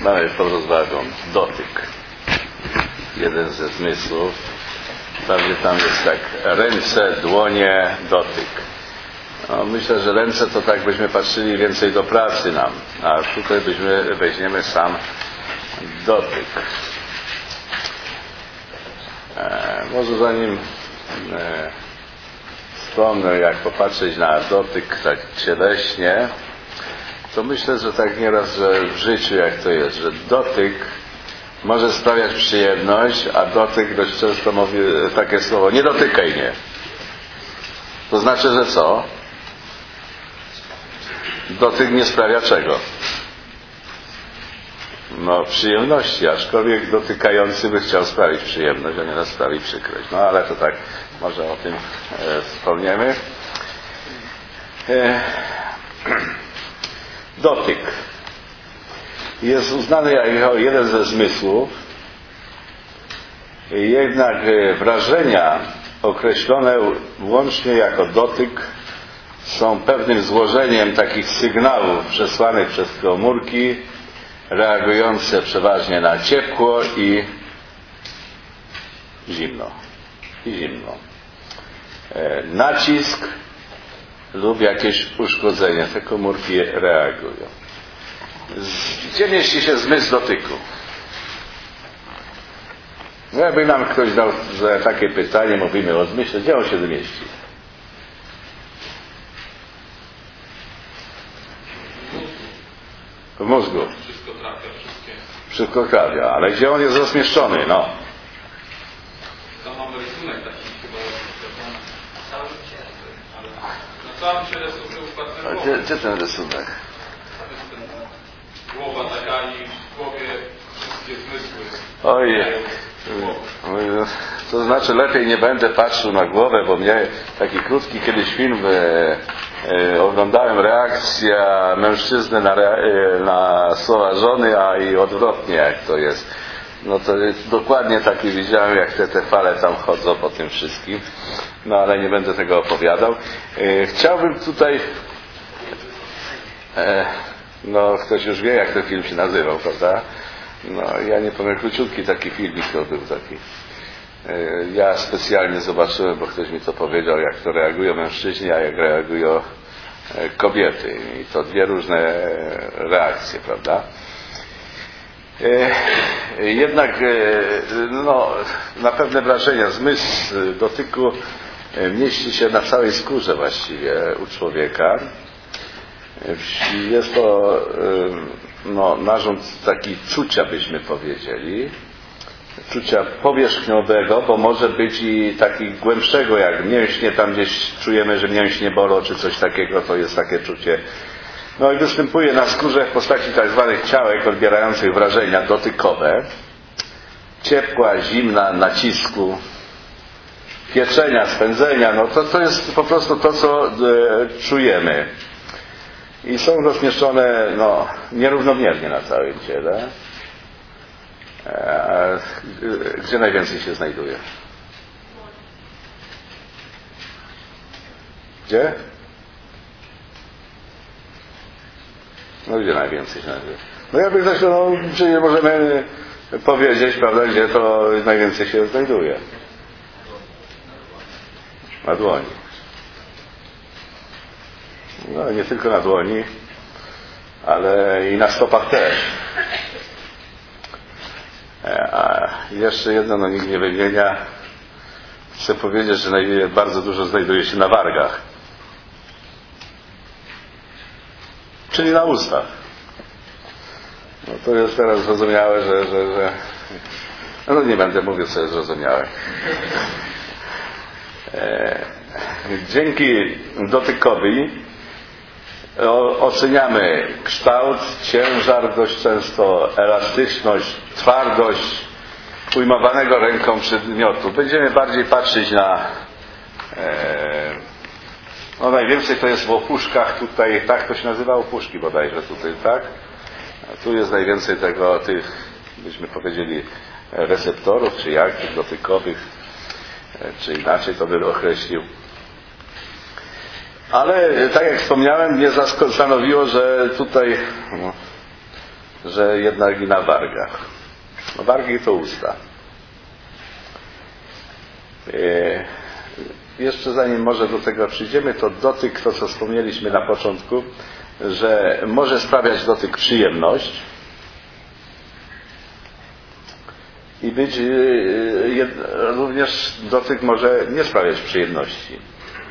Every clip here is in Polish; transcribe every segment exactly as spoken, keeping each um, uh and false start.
mamy pod rozwagą dotyk. Jeden ze zmysłów. Pewnie tam jest tak ręce, dłonie, dotyk. No, myślę, że ręce to tak byśmy patrzyli więcej do pracy nam, a tutaj byśmy weźmiemy sam dotyk. E, może zanim e, wspomnę, jak popatrzeć na dotyk tak cieleśnie, to myślę, że tak nieraz, że w życiu jak to jest, że dotyk może sprawiać przyjemność, a dotyk dość często mówi takie słowo: nie dotykaj mnie. To znaczy, że co? Dotyk nie sprawia czego? No przyjemności, aczkolwiek dotykający by chciał sprawić przyjemność, a nie sprawi przykrość. No ale to tak, może o tym e, wspomniemy. E, dotyk jest uznany jako jeden ze zmysłów, jednak wrażenia określone łącznie jako dotyk są pewnym złożeniem takich sygnałów przesłanych przez komórki, reagujące przeważnie na ciepło i zimno. I zimno. E, nacisk lub jakieś uszkodzenie. Te komórki reagują. Gdzie mieści się zmysł dotyku? No jakby nam ktoś dał za takie pytanie, mówimy o zmyśle, gdzie on się zmieści? W mózgu. Wszystko trafia, wszystkie. Wszystko trafia, ale gdzie on jest rozmieszczony? No. Tam mamy rysunek taki chyba na całym ciele. Ale na całym ciele są te układ A nerwowy. gdzie, gdzie ten rysunek? Tam jest ten, głowa taka i w głowie wszystkie zmysły. Oj, to znaczy lepiej nie będę patrzył na głowę, bo mnie taki krótki kiedyś film e, e, oglądałem, reakcja mężczyzny na, rea, e, na słowa żony, a i odwrotnie jak to jest. No to jest dokładnie taki widziałem, jak te, te fale tam chodzą po tym wszystkim. No ale nie będę tego opowiadał. E, chciałbym tutaj e, no ktoś już wie, jak ten film się nazywał, prawda? No ja nie powiem, króciutki taki filmik to był taki. Ja specjalnie zobaczyłem, bo ktoś mi to powiedział, jak to reagują mężczyźni, a jak reagują kobiety. I to dwie różne reakcje, prawda? Jednak no, na pewne wrażenia zmysł dotyku mieści się na całej skórze właściwie u człowieka. Jest to no, narząd taki czucia, byśmy powiedzieli, czucia powierzchniowego, bo może być i taki głębszego, jak mięśnie, tam gdzieś czujemy, że mięśnie bolą, czy coś takiego, to jest takie czucie. No i występuje na skórze w postaci tak zwanych ciałek odbierających wrażenia dotykowe, ciepła, zimna, nacisku, pieczenia, spędzenia, no to, to jest po prostu to, co e, czujemy. I są rozmieszczone no, nierównomiernie na całym ciele. E, gdzie najwięcej się znajduje? Gdzie? No gdzie najwięcej się znajduje? No jakby ktoś, no, czy nie możemy powiedzieć, prawda, gdzie to najwięcej się znajduje? Na dłoni. No nie tylko na dłoni, ale i na stopach też. A jeszcze jedno, no nikt nie wymienia. Chcę powiedzieć, że bardzo dużo znajduje się na wargach. Czyli na ustach. No to jest teraz zrozumiałe, że, że, że... No nie będę mówił, co jest zrozumiałe. Dzięki dotykowi oceniamy kształt, ciężar, dość często elastyczność, twardość ujmowanego ręką przedmiotu. Będziemy bardziej patrzeć na e, no najwięcej to jest w opuszkach tutaj, tak to się nazywa, opuszki bodajże tutaj, tak? A tu jest najwięcej tego, tych, byśmy powiedzieli, receptorów, czy jak, tych dotykowych, czy inaczej to bym określił. Ale tak jak wspomniałem, mnie zastanowiło, że tutaj no, że jednak i na wargach. No, wargi to usta. Jeszcze zanim może do tego przyjdziemy, to dotyk, to co wspomnieliśmy na początku, że może sprawiać dotyk przyjemność i być również dotyk może nie sprawiać przyjemności.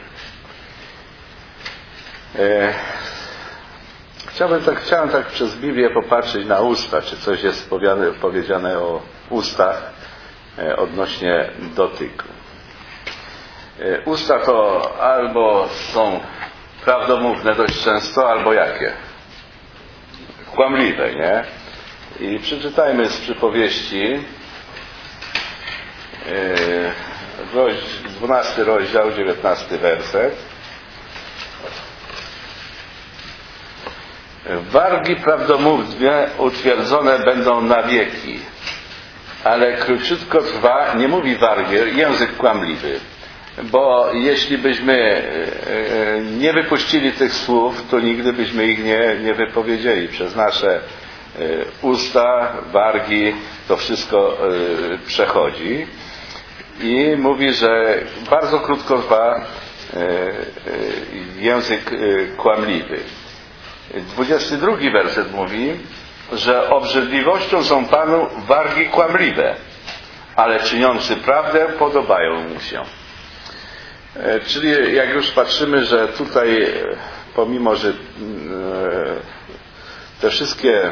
Chciałbym tak, chciałem tak przez Biblię popatrzeć na usta, czy coś jest powiedziane o ustach odnośnie dotyku. Usta to albo są prawdomówne dość często, albo jakie? Kłamliwe, nie? I przeczytajmy z przypowieści dwunasty rozdział, dziewiętnasty werset. Wargi prawdomównie utwierdzone będą na wieki, ale króciutko trwa, nie mówi wargier, język kłamliwy. Bo jeśli byśmy nie wypuścili tych słów, to nigdy byśmy ich nie, nie wypowiedzieli. Przez nasze usta, wargi, to wszystko przechodzi. I mówi, że bardzo krótko trwa język kłamliwy. dwudziesty drugi werset mówi, że obrzydliwością są Panu wargi kłamliwe, ale czyniący prawdę podobają mu się. Czyli jak już patrzymy, że tutaj pomimo, że te wszystkie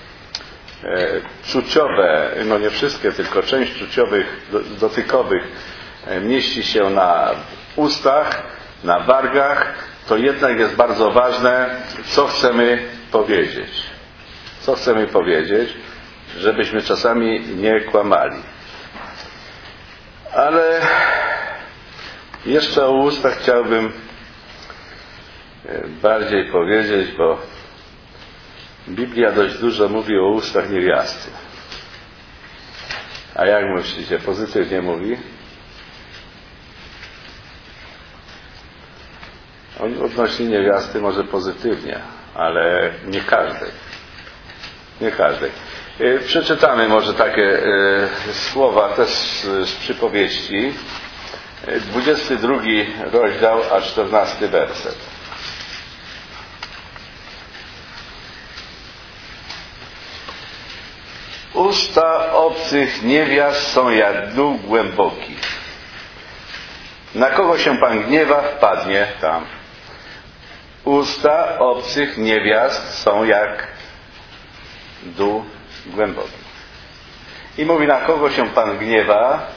czuciowe, no nie wszystkie, tylko część czuciowych, dotykowych mieści się na ustach, na wargach, to jednak jest bardzo ważne, co chcemy powiedzieć. Co chcemy powiedzieć, żebyśmy czasami nie kłamali. Ale jeszcze o ustach chciałbym bardziej powiedzieć, bo Biblia dość dużo mówi o ustach niewiasty. A jak myślicie, pozytywnie mówi? Odnośnie niewiasty może pozytywnie, ale nie każdej. Nie każdej. Przeczytamy może takie słowa też z przypowieści. dwudziesty drugi rozdział, a czternasty werset. Usta obcych niewiast są jak dół głęboki. Na kogo się Pan gniewa, wpadnie tam. Usta obcych niewiast są jak dół głęboki. I mówi, na kogo się Pan gniewa,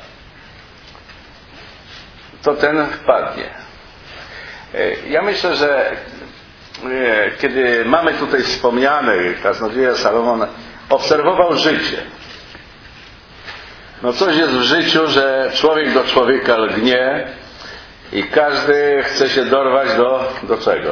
to ten wpadnie. Ja myślę, że kiedy mamy tutaj wspomniane, kaznodzieja Salomon obserwował życie. No coś jest w życiu, że człowiek do człowieka lgnie i każdy chce się dorwać do, do czego?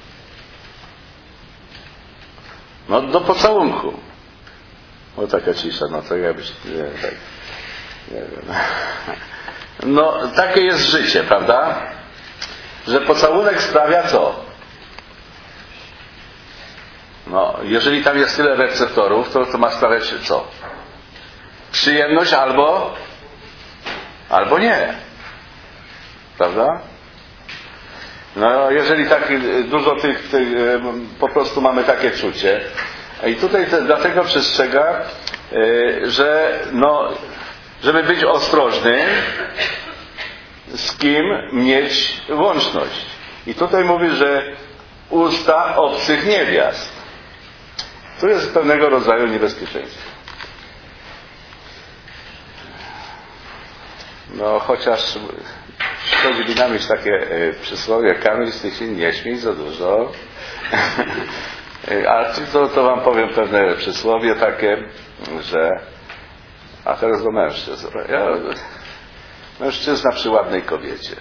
No do pocałunku. No taka cisza, no to jakbyś... Nie, tak, nie wiem. No takie jest życie, prawda? Że pocałunek sprawia co? No, jeżeli tam jest tyle receptorów, to, to ma sprawiać co? Przyjemność albo albo nie. Prawda? No, jeżeli tak dużo tych, tych po prostu mamy takie czucie. I tutaj te, dlatego przestrzega, że no, żeby być ostrożny, z kim mieć łączność. I tutaj mówi, że usta obcych niewiast. Tu jest pewnego rodzaju niebezpieczeństwo. No chociaż szkodzi mi namyśl takie przysłowie, Kamil, ty się nie śmiej za dużo. A to, to wam powiem pewne przysłowie takie, że a teraz do mężczyzn. Ja, mężczyzna przy ładnej kobiecie.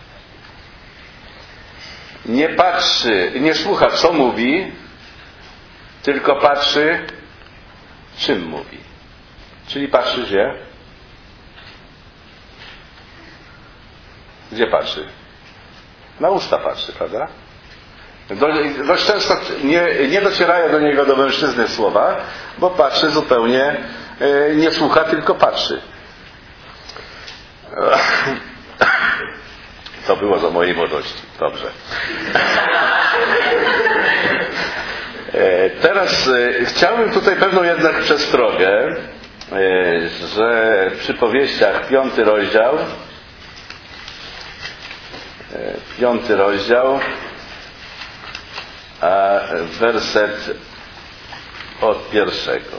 Nie patrzy, nie słucha, co mówi, tylko patrzy, czym mówi. Czyli patrzy gdzie? Gdzie patrzy? Na usta patrzy, prawda? Do, dość często nie, nie docierają do niego, do mężczyzny słowa, bo patrzy zupełnie, e, nie słucha, tylko patrzy. To było za mojej młodości. Dobrze. E, teraz e, chciałbym tutaj pewną jednak przestrogę, e, że przy powieściach piąty rozdział e, piąty rozdział a werset od pierwszego.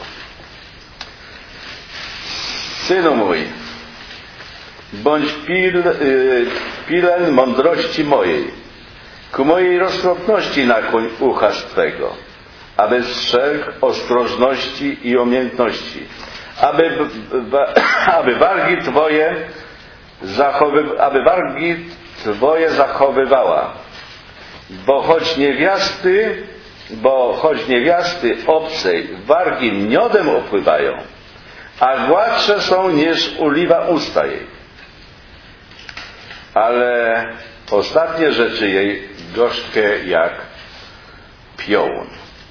Synu mój, bądź pil, y, pilem mądrości mojej, ku mojej roztropności nakłoń ucha swego, aby strzegł ostrożności i umiejętności, aby, ba, aby wargi Twoje zachowy, aby wargi Twoje zachowywała. Bo choć niewiasty, bo choć niewiasty obcej wargi miodem opływają, a gładsze są niż oliwa usta jej. Ale ostatnie rzeczy jej gorzkie jak piołun.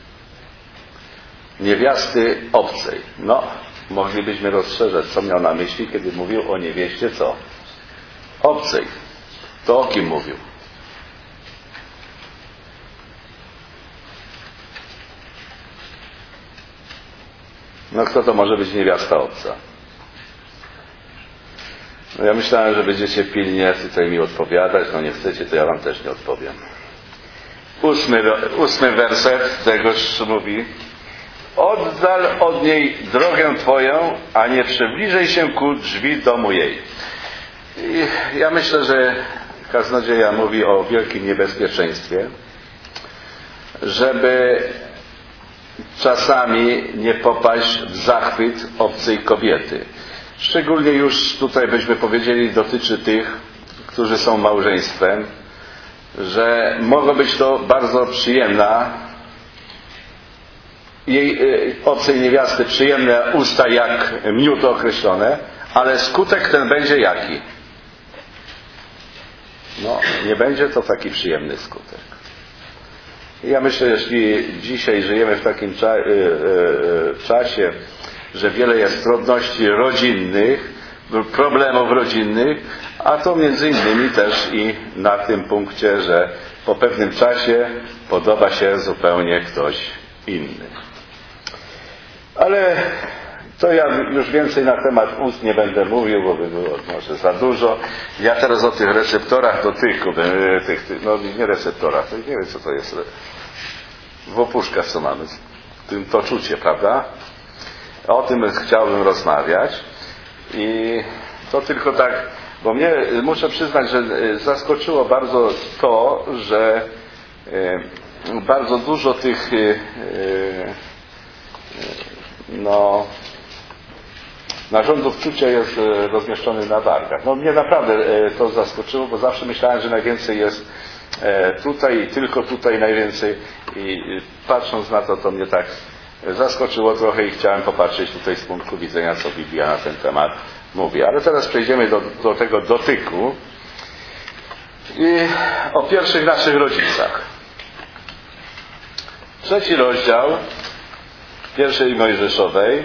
Niewiasty obcej. No, moglibyśmy rozszerzać, co miał na myśli, kiedy mówił o niewieście, co? Obcej. To o kim mówił? No kto to może być niewiasta obca? No ja myślałem, że będziecie pilnie tutaj mi odpowiadać. No nie chcecie, to ja wam też nie odpowiem. Ósmy, ósmy werset tegoż mówi: oddal od niej drogę Twoją, a nie przybliżaj się ku drzwi domu jej. I ja myślę, że kaznodzieja mówi o wielkim niebezpieczeństwie, żeby czasami nie popaść w zachwyt obcej kobiety. Szczególnie już tutaj byśmy powiedzieli, dotyczy tych, którzy są małżeństwem, że mogą być to bardzo przyjemna jej obcej niewiasty, przyjemne usta jak miód określone, ale skutek ten będzie jaki? No, nie będzie to taki przyjemny skutek. Ja myślę, jeśli dzisiaj żyjemy w takim cza- y- y- czasie, że wiele jest trudności rodzinnych, problemów rodzinnych, a to między innymi też i na tym punkcie, że po pewnym czasie podoba się zupełnie ktoś inny. Ale to ja już więcej na temat ust nie będę mówił, bo by było może za dużo. Ja teraz o tych receptorach dotyku, tych, tych, no nie receptorach, to nie wiem co to jest. W opuszkach co mamy, tym to czucie, prawda? O tym chciałbym rozmawiać. I to tylko tak, bo mnie, muszę przyznać, że zaskoczyło bardzo to, że bardzo dużo tych no narządów czucia jest rozmieszczonych na wargach. No mnie naprawdę to zaskoczyło, bo zawsze myślałem, że najwięcej jest tutaj i tylko tutaj najwięcej, i patrząc na to, to mnie tak zaskoczyło trochę i chciałem popatrzeć tutaj z punktu widzenia, co Biblia na ten temat mówi. Ale teraz przejdziemy do, do tego dotyku i o pierwszych naszych rodzicach. Trzeci rozdział pierwszej Mojżeszowej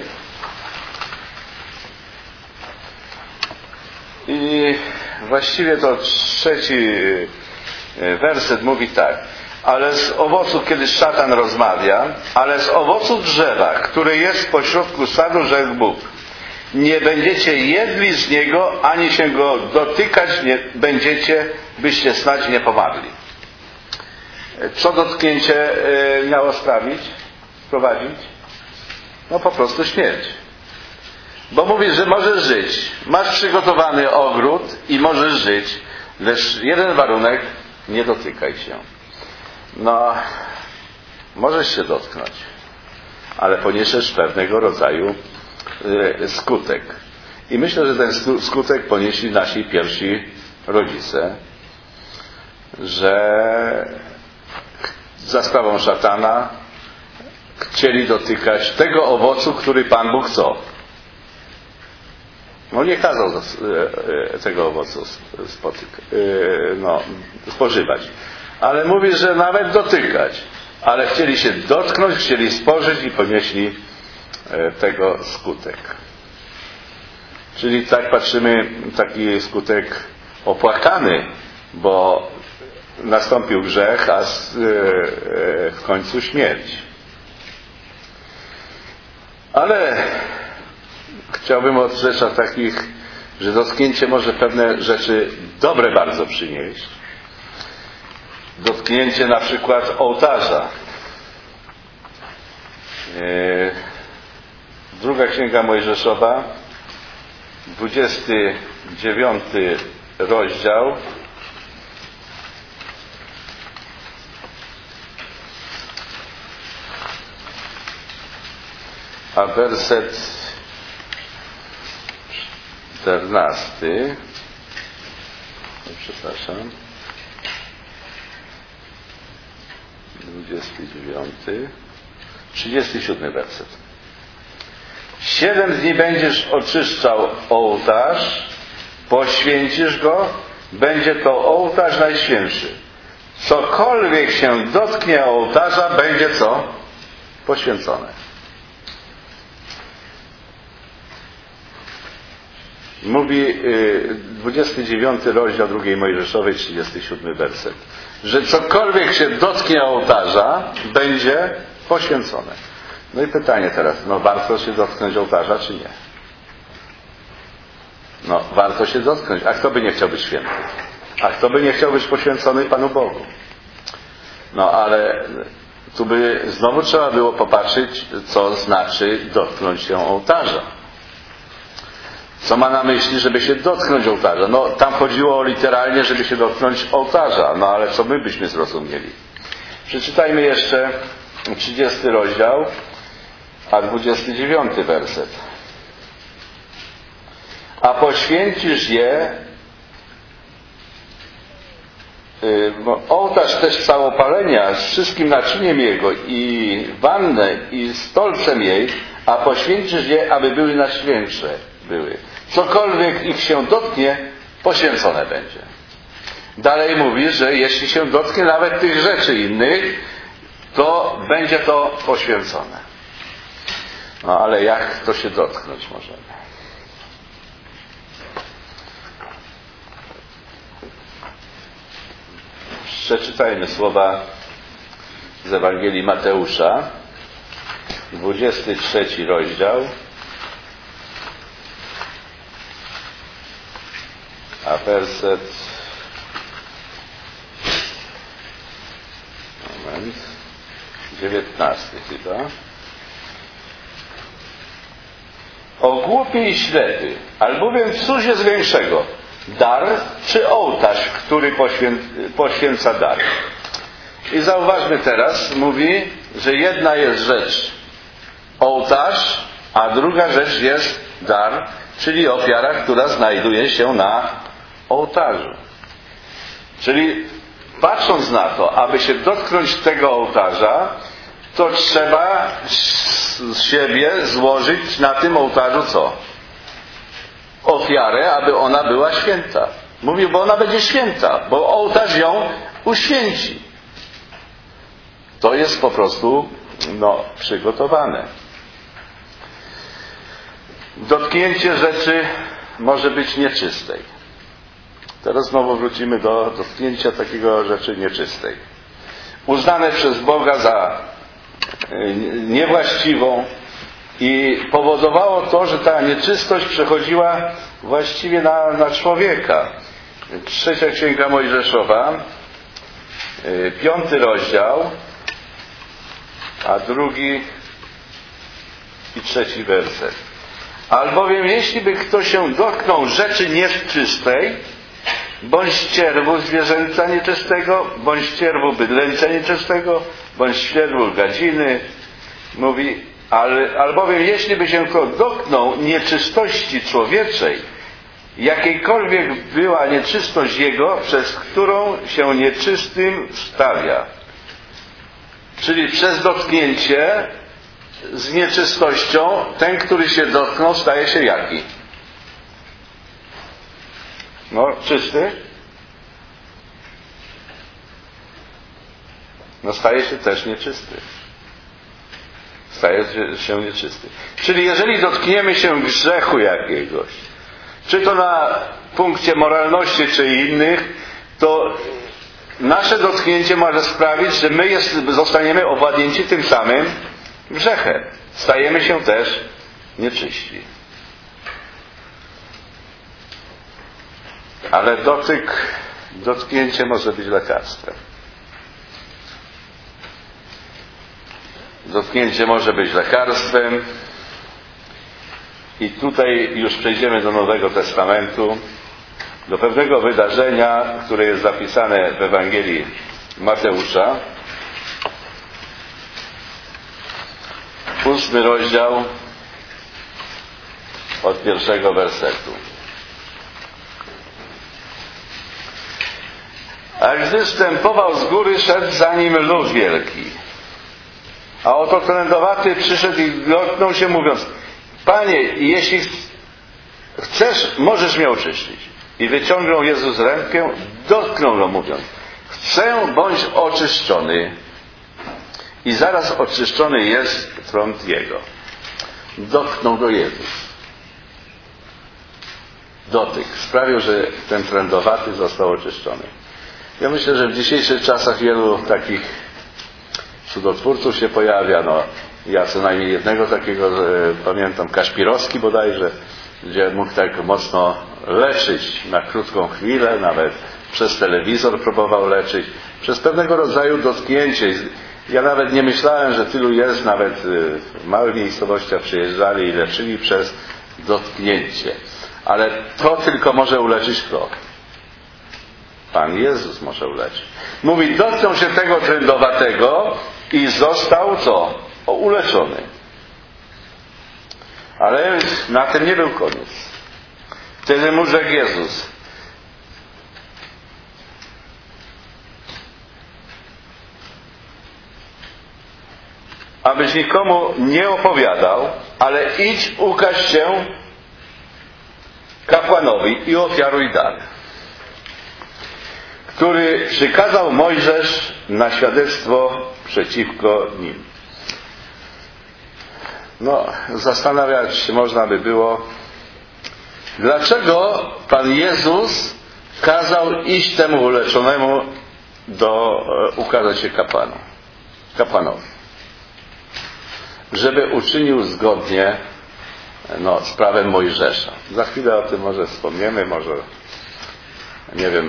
i właściwie to trzeci werset mówi tak: ale z owocu, kiedy szatan rozmawia, ale z owocu drzewa, które jest pośrodku sadu, rzekł Bóg, nie będziecie jedli z niego, ani się go dotykać nie będziecie, byście snadź nie pomarli. Co dotknięcie miało sprawić, wprowadzić? No po prostu śmierć. Bo mówi, że możesz żyć. Masz przygotowany ogród i możesz żyć, lecz jeden warunek: nie dotykaj się. No, możesz się dotknąć, ale poniesiesz pewnego rodzaju y, skutek. I myślę, że ten skutek ponieśli nasi pierwsi rodzice, że za sprawą szatana chcieli dotykać tego owocu, który Pan Bóg co? No nie kazał tego owocu spotyka, no, spożywać. Ale mówi, że nawet dotykać. Ale chcieli się dotknąć, chcieli spożyć i ponieśli tego skutek. Czyli tak patrzymy, taki skutek opłakany, bo nastąpił grzech, a w końcu śmierć. Ale chciałbym od rzeczach takich, że dotknięcie może pewne rzeczy dobre bardzo przynieść. Dotknięcie na przykład ołtarza. Druga Księga Mojżeszowa, dwudziesty dziewiąty rozdział. A werset czternasty, no, przepraszam, dwudziesty dziewiąty, trzydziesty siódmy werset. Siedem dni będziesz oczyszczał ołtarz, poświęcisz go, będzie to ołtarz najświętszy. Cokolwiek się dotknie ołtarza, będzie co? Poświęcone. Mówi dwudziesty dziewiąty rozdział drugiej Mojżeszowej, trzydziesty siódmy werset, że cokolwiek się dotknie ołtarza, będzie poświęcone. No i pytanie teraz, no warto się dotknąć ołtarza, czy nie? No, warto się dotknąć. A kto by nie chciał być święty? A kto by nie chciał być poświęcony Panu Bogu? No, ale tu by znowu trzeba było popatrzeć, co znaczy dotknąć się ołtarza. Co ma na myśli, żeby się dotknąć ołtarza? No, tam chodziło literalnie, żeby się dotknąć ołtarza. No, ale co my byśmy zrozumieli? Przeczytajmy jeszcze trzydziesty rozdział, a dwudziesty dziewiąty werset. A poświęcisz je, yy, ołtarz też całopalenia z wszystkim naczyniem jego i wannę i stolcem jej, a poświęcisz je, aby były najświętsze były. Cokolwiek ich się dotknie, poświęcone będzie. Dalej mówi, że jeśli się dotknie nawet tych rzeczy innych, to będzie to poświęcone. No ale jak to się dotknąć możemy? Przeczytajmy słowa z Ewangelii Mateusza, dwudziesty trzeci rozdział, a werset moment dziewiętnasty chyba. O głupi i ślepy, albowiem cóż jest większego, dar czy ołtarz, który poświę, poświęca dar? I zauważmy teraz, mówi, że jedna jest rzecz ołtarz, a druga rzecz jest dar, czyli ofiara, która znajduje się na ołtarzu. Czyli patrząc na to, aby się dotknąć tego ołtarza, to trzeba z siebie złożyć na tym ołtarzu co? Ofiarę, aby ona była święta. Mówi, bo ona będzie święta, bo ołtarz ją uświęci. To jest po prostu no, przygotowane. Dotknięcie rzeczy może być nieczystej. Teraz znowu wrócimy do dotknięcia takiego rzeczy nieczystej. Uznane przez Boga za niewłaściwą i powodowało to, że ta nieczystość przechodziła właściwie na, na człowieka. Trzecia Księga Mojżeszowa, piąty rozdział, a drugi i trzeci werset. Albowiem jeśli by ktoś się dotknął rzeczy nieczystej, bądź cierwu zwierzęcia nieczystego, bądź cierwu bydlęcia nieczystego, bądź cierwu gadziny, mówi, ale, albowiem jeśli by się kto dotknął nieczystości człowieczej, jakiejkolwiek była nieczystość jego, przez którą się nieczystym stawia. Czyli przez dotknięcie z nieczystością ten, który się dotknął, staje się jaki? No, czysty? no staje się też nieczysty. Staje się nieczysty. Czyli jeżeli dotkniemy się grzechu jakiegoś, czy to na punkcie moralności, czy innych, to nasze dotknięcie może sprawić, że my jest, zostaniemy owładnięci tym samym grzechem. Stajemy się też nieczyści. Ale dotyk, dotknięcie może być lekarstwem. Dotknięcie może być lekarstwem. I tutaj już przejdziemy do Nowego Testamentu, do pewnego wydarzenia, które jest zapisane w Ewangelii Mateusza. Ósmy rozdział od pierwszego wersetu. A gdy zstępował z góry, szedł za nim lud wielki. A oto trędowaty przyszedł i dotknął się, mówiąc: Panie, jeśli chcesz, możesz mnie oczyścić. I wyciągnął Jezus rękę, dotknął go, mówiąc: Chcę, bądź oczyszczony. I zaraz oczyszczony jest trąd jego. Dotknął go Jezus. Dotyk sprawił, że ten trędowaty został oczyszczony. Ja myślę, że w dzisiejszych czasach wielu takich cudotwórców się pojawia. No, ja co najmniej jednego takiego e, pamiętam, Kaszpirowski bodajże, gdzie mógł tak mocno leczyć na krótką chwilę, nawet przez telewizor próbował leczyć, przez pewnego rodzaju dotknięcie. Ja nawet nie myślałem, że tylu jest, nawet w małych miejscowościach przyjeżdżali i leczyli przez dotknięcie. Ale to tylko może uleczyć kto? Pan Jezus może uleczyć. Mówi, dotknął się tego trędowatego i został co? O, uleczony. Ale na tym nie był koniec. Wtedy mu rzekł Jezus: abyś nikomu nie opowiadał, ale idź, ukaż się kapłanowi i ofiaruj dar, który przykazał Mojżesz na świadectwo przeciwko nim. No, zastanawiać się można by było, dlaczego Pan Jezus kazał iść temu uleczonemu do ukazać się kapłanu, kapłanowi, żeby uczynił zgodnie no, z prawem Mojżesza. Za chwilę o tym może wspomniemy, może nie wiem,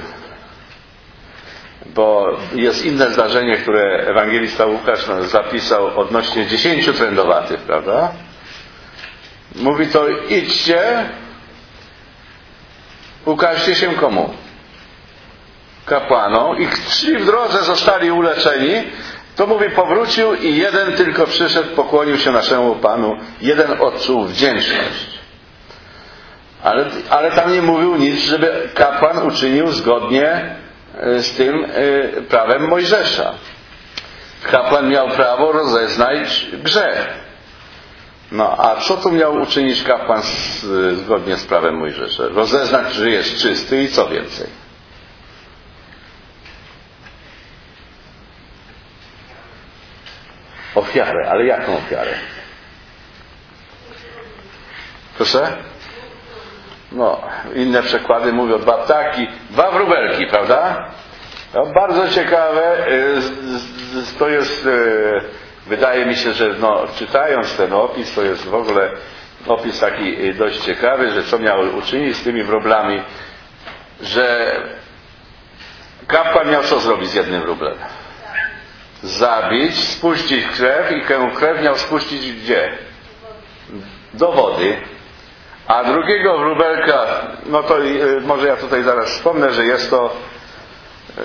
bo jest inne zdarzenie, które ewangelista Łukasz zapisał odnośnie dziesięciu trędowatych, prawda? Mówi to: idźcie, ukażcie się komu? Kapłanom. I ci w drodze zostali uleczeni. To mówi, powrócił i jeden tylko przyszedł, pokłonił się naszemu Panu. Jeden odczuł wdzięczność. Ale, ale tam nie mówił nic, żeby kapłan uczynił zgodnie z tym y, prawem Mojżesza. Kapłan miał prawo rozeznać grzech. No a co tu miał uczynić kapłan z, zgodnie z prawem Mojżesza? Rozeznać, że jest czysty i co więcej? Ofiarę. Ale jaką ofiarę? Proszę? No, inne przekłady mówią dwa ptaki, dwa wróbelki, prawda? No, bardzo ciekawe. To jest, wydaje mi się, że no, czytając ten opis, to jest w ogóle opis taki dość ciekawy, że co miał uczynić z tymi wróblami, że kapłan miał co zrobić z jednym wróblem? Zabić, spuścić krew i tę krew miał spuścić gdzie? Do wody. A drugiego wróbelka, no to yy, może ja tutaj zaraz wspomnę, że jest to yy,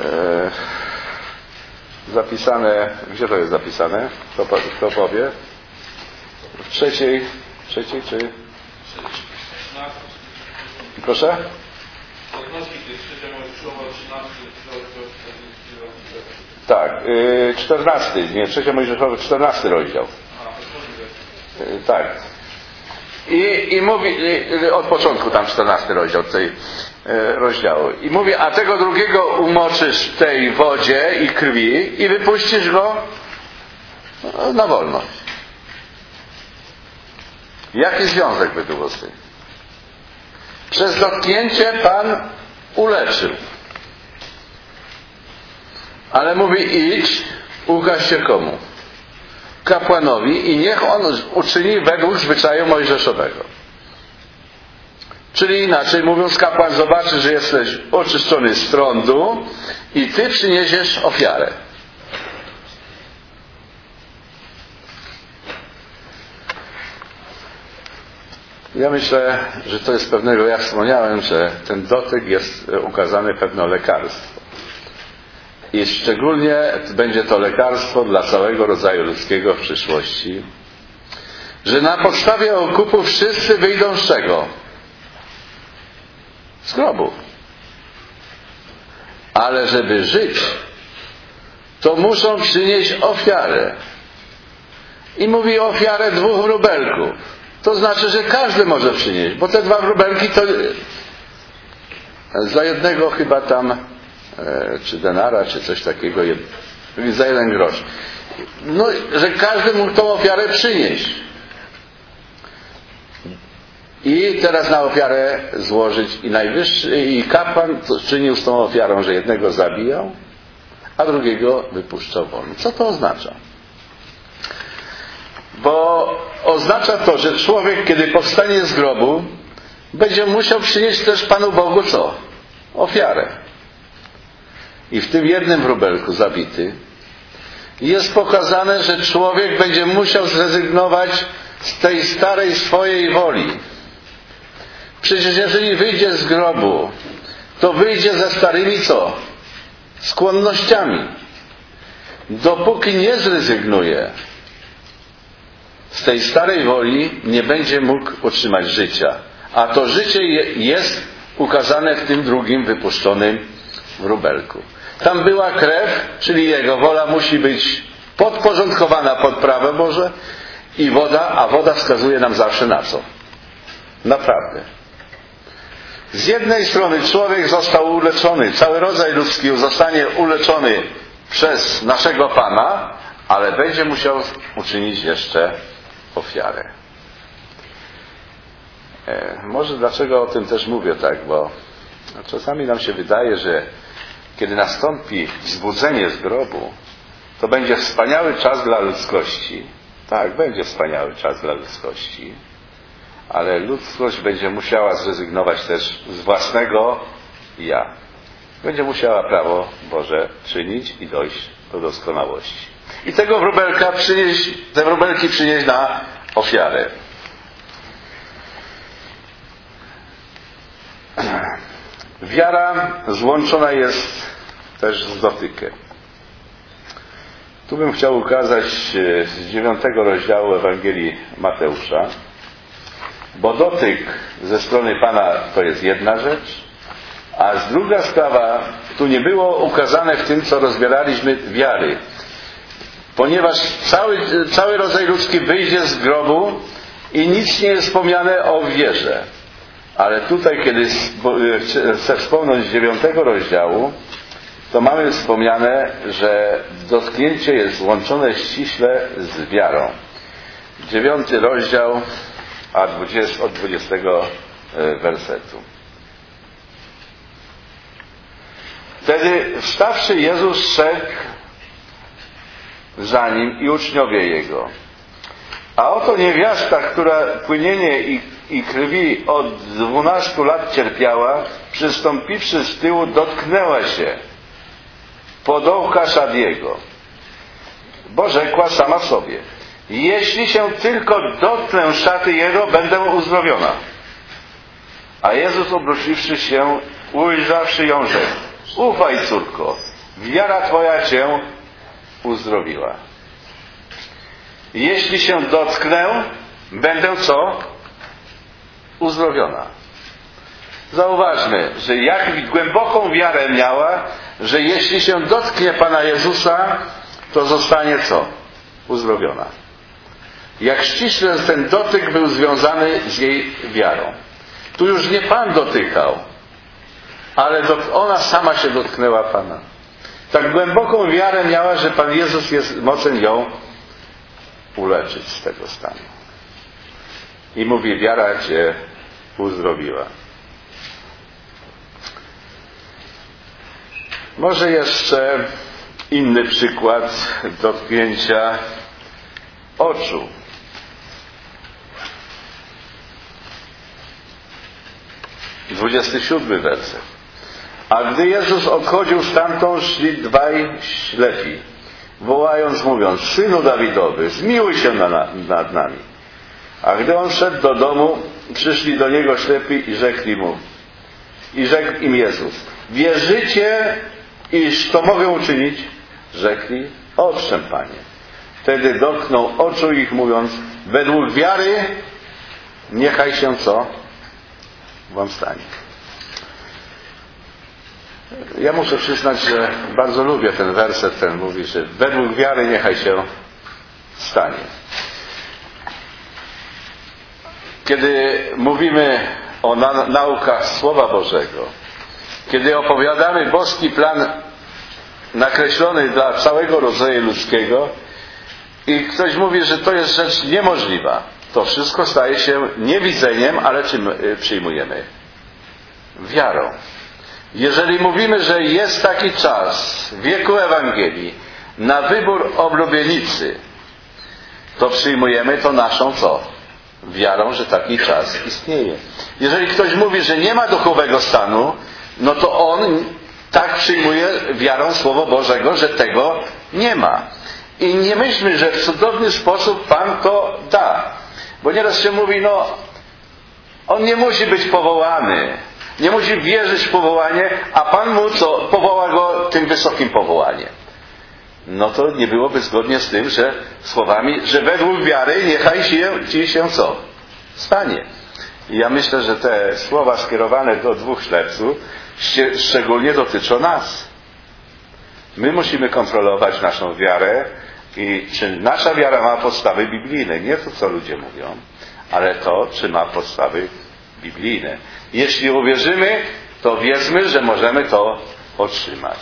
zapisane, gdzie to jest zapisane? Kto, kto powie? W trzeciej, trzeciej czy? Proszę? Tak, yy, czternasty, nie, trzecia Mojżeszowa, czternasty rozdział. Yy, tak. I, i mówi, i, od początku tam czternasty rozdział tutaj. rozdziału. I mówi, a tego drugiego umoczysz w tej wodzie i krwi i wypuścisz go na wolność. Jaki związek by było z tym? Przez dotknięcie Pan uleczył. Ale mówi, idź, ukaż się komu? Kapłanowi i niech on uczyni według zwyczaju mojżeszowego. Czyli inaczej mówiąc, kapłan zobaczy, że jesteś oczyszczony z trądu i ty przyniesiesz ofiarę. Ja myślę, że to jest pewnego, ja wspomniałem, że ten dotyk jest ukazany pewne lekarstwo. I szczególnie będzie to lekarstwo dla całego rodzaju ludzkiego w przyszłości, że na podstawie okupu wszyscy wyjdą z czego? Z grobu. Ale żeby żyć, to muszą przynieść ofiarę. I mówi o ofiarę dwóch wróbelków. To znaczy, że każdy może przynieść, bo te dwa wróbelki to za jednego chyba tam czy denara, czy coś takiego, za jeden grosz. No, że każdy mógł tą ofiarę przynieść. I teraz na ofiarę złożyć i najwyższy, i kapłan czynił z tą ofiarą, że jednego zabijał, a drugiego wypuszczał wolno. Co to oznacza? Bo oznacza to, że człowiek, kiedy powstanie z grobu, będzie musiał przynieść też Panu Bogu co? Ofiarę. I w tym jednym wróbelku zabity jest pokazane, że człowiek będzie musiał zrezygnować z tej starej swojej woli. Przecież jeżeli wyjdzie z grobu, to wyjdzie ze starymi co? Skłonnościami. Dopóki nie zrezygnuje z tej starej woli, nie będzie mógł utrzymać życia. A to życie jest ukazane w tym drugim wypuszczonym wróbelku. Tam była krew, czyli jego wola musi być podporządkowana pod prawo Boże i woda, a woda wskazuje nam zawsze na co? Naprawdę. Z jednej strony człowiek został uleczony, cały rodzaj ludzki zostanie uleczony przez naszego Pana, ale będzie musiał uczynić jeszcze ofiarę. E, może dlaczego o tym też mówię tak, bo czasami nam się wydaje, że kiedy nastąpi wzbudzenie z grobu, to będzie wspaniały czas dla ludzkości. Tak, będzie wspaniały czas dla ludzkości, ale ludzkość będzie musiała zrezygnować też z własnego ja. Będzie musiała prawo Boże czynić i dojść do doskonałości. I tego wróbelka przynieść, te wróbelki przynieść na ofiarę. Wiara złączona jest też z dotykiem. Tu bym chciał ukazać z dziewiątego rozdziału Ewangelii Mateusza, bo dotyk ze strony Pana to jest jedna rzecz, a druga sprawa, tu nie było ukazane w tym, co rozbieraliśmy, wiary. Ponieważ cały, cały rodzaj ludzki wyjdzie z grobu i nic nie jest wspomniane o wierze. Ale tutaj, kiedy chcę wspomnieć z dziewiątego rozdziału, to mamy wspomniane, że dotknięcie jest łączone ściśle z wiarą. Dziewiąty rozdział, a dwudziesty, od dwudziestego wersetu. Wtedy wstawszy Jezus szedł za nim i uczniowie Jego. A oto niewiasta, która płynienie i, i krwi od dwunastu lat cierpiała, przystąpiwszy z tyłu, dotknęła się podołka szat Jego, bo rzekła sama sobie: jeśli się tylko dotknę szaty Jego, będę uzdrowiona. A Jezus, obróciwszy się, ujrzawszy ją, rzekł: ufaj, córko, wiara Twoja Cię uzdrowiła. Jeśli się dotknę, będę co? Uzdrowiona. Zauważmy, że jak głęboką wiarę miała, że jeśli się dotknie Pana Jezusa, to zostanie co? Uzdrowiona. Jak ściśle ten dotyk był związany z jej wiarą. Tu już nie Pan dotykał, ale ona sama się dotknęła Pana. Tak głęboką wiarę miała, że Pan Jezus jest mocen ją uleczyć z tego stanu. I mówi, wiara Cię uzdrowiła. Może jeszcze inny przykład dotknięcia oczu. dwudziesty siódmy werset. A gdy Jezus odchodził stamtąd, szli dwaj ślepi, wołając, mówiąc, Synu Dawidowy, zmiłuj się na, nad nami. A gdy on szedł do domu, przyszli do niego ślepi i rzekli mu, i rzekł im Jezus, wierzycie, iż to mogę uczynić? Rzekli, owszem, Panie. Wtedy dotknął oczu ich, mówiąc, według wiary niechaj się co wam stanie. Ja muszę przyznać, że bardzo lubię ten werset, ten mówi, że według wiary niechaj się stanie. Kiedy mówimy o na- naukach Słowa Bożego, kiedy opowiadamy boski plan nakreślony dla całego rodzaju ludzkiego i ktoś mówi, że to jest rzecz niemożliwa, to wszystko staje się nie widzeniem, ale czym przyjmujemy? Wiarą. Jeżeli mówimy, że jest taki czas w wieku Ewangelii na wybór oblubienicy, to przyjmujemy to naszą co? Wiarą, że taki czas istnieje. Jeżeli ktoś mówi, że nie ma duchowego stanu, no to on tak przyjmuje wiarą Słowo Bożego, że tego nie ma. I nie myślmy, że w cudowny sposób Pan to da. Bo nieraz się mówi, no on nie musi być powołany. Nie musi wierzyć w powołanie, a Pan mu co? Powoła go tym wysokim powołaniem. No to nie byłoby zgodnie z tym, że słowami, że według wiary niechaj się, ci się co? Stanie. I ja myślę, że te słowa skierowane do dwóch ślepców szczególnie dotyczą nas. My musimy kontrolować naszą wiarę i czy nasza wiara ma podstawy biblijne. Nie to, co ludzie mówią, ale to, czy ma podstawy biblijne. Jeśli uwierzymy, to wiedzmy, że możemy to otrzymać.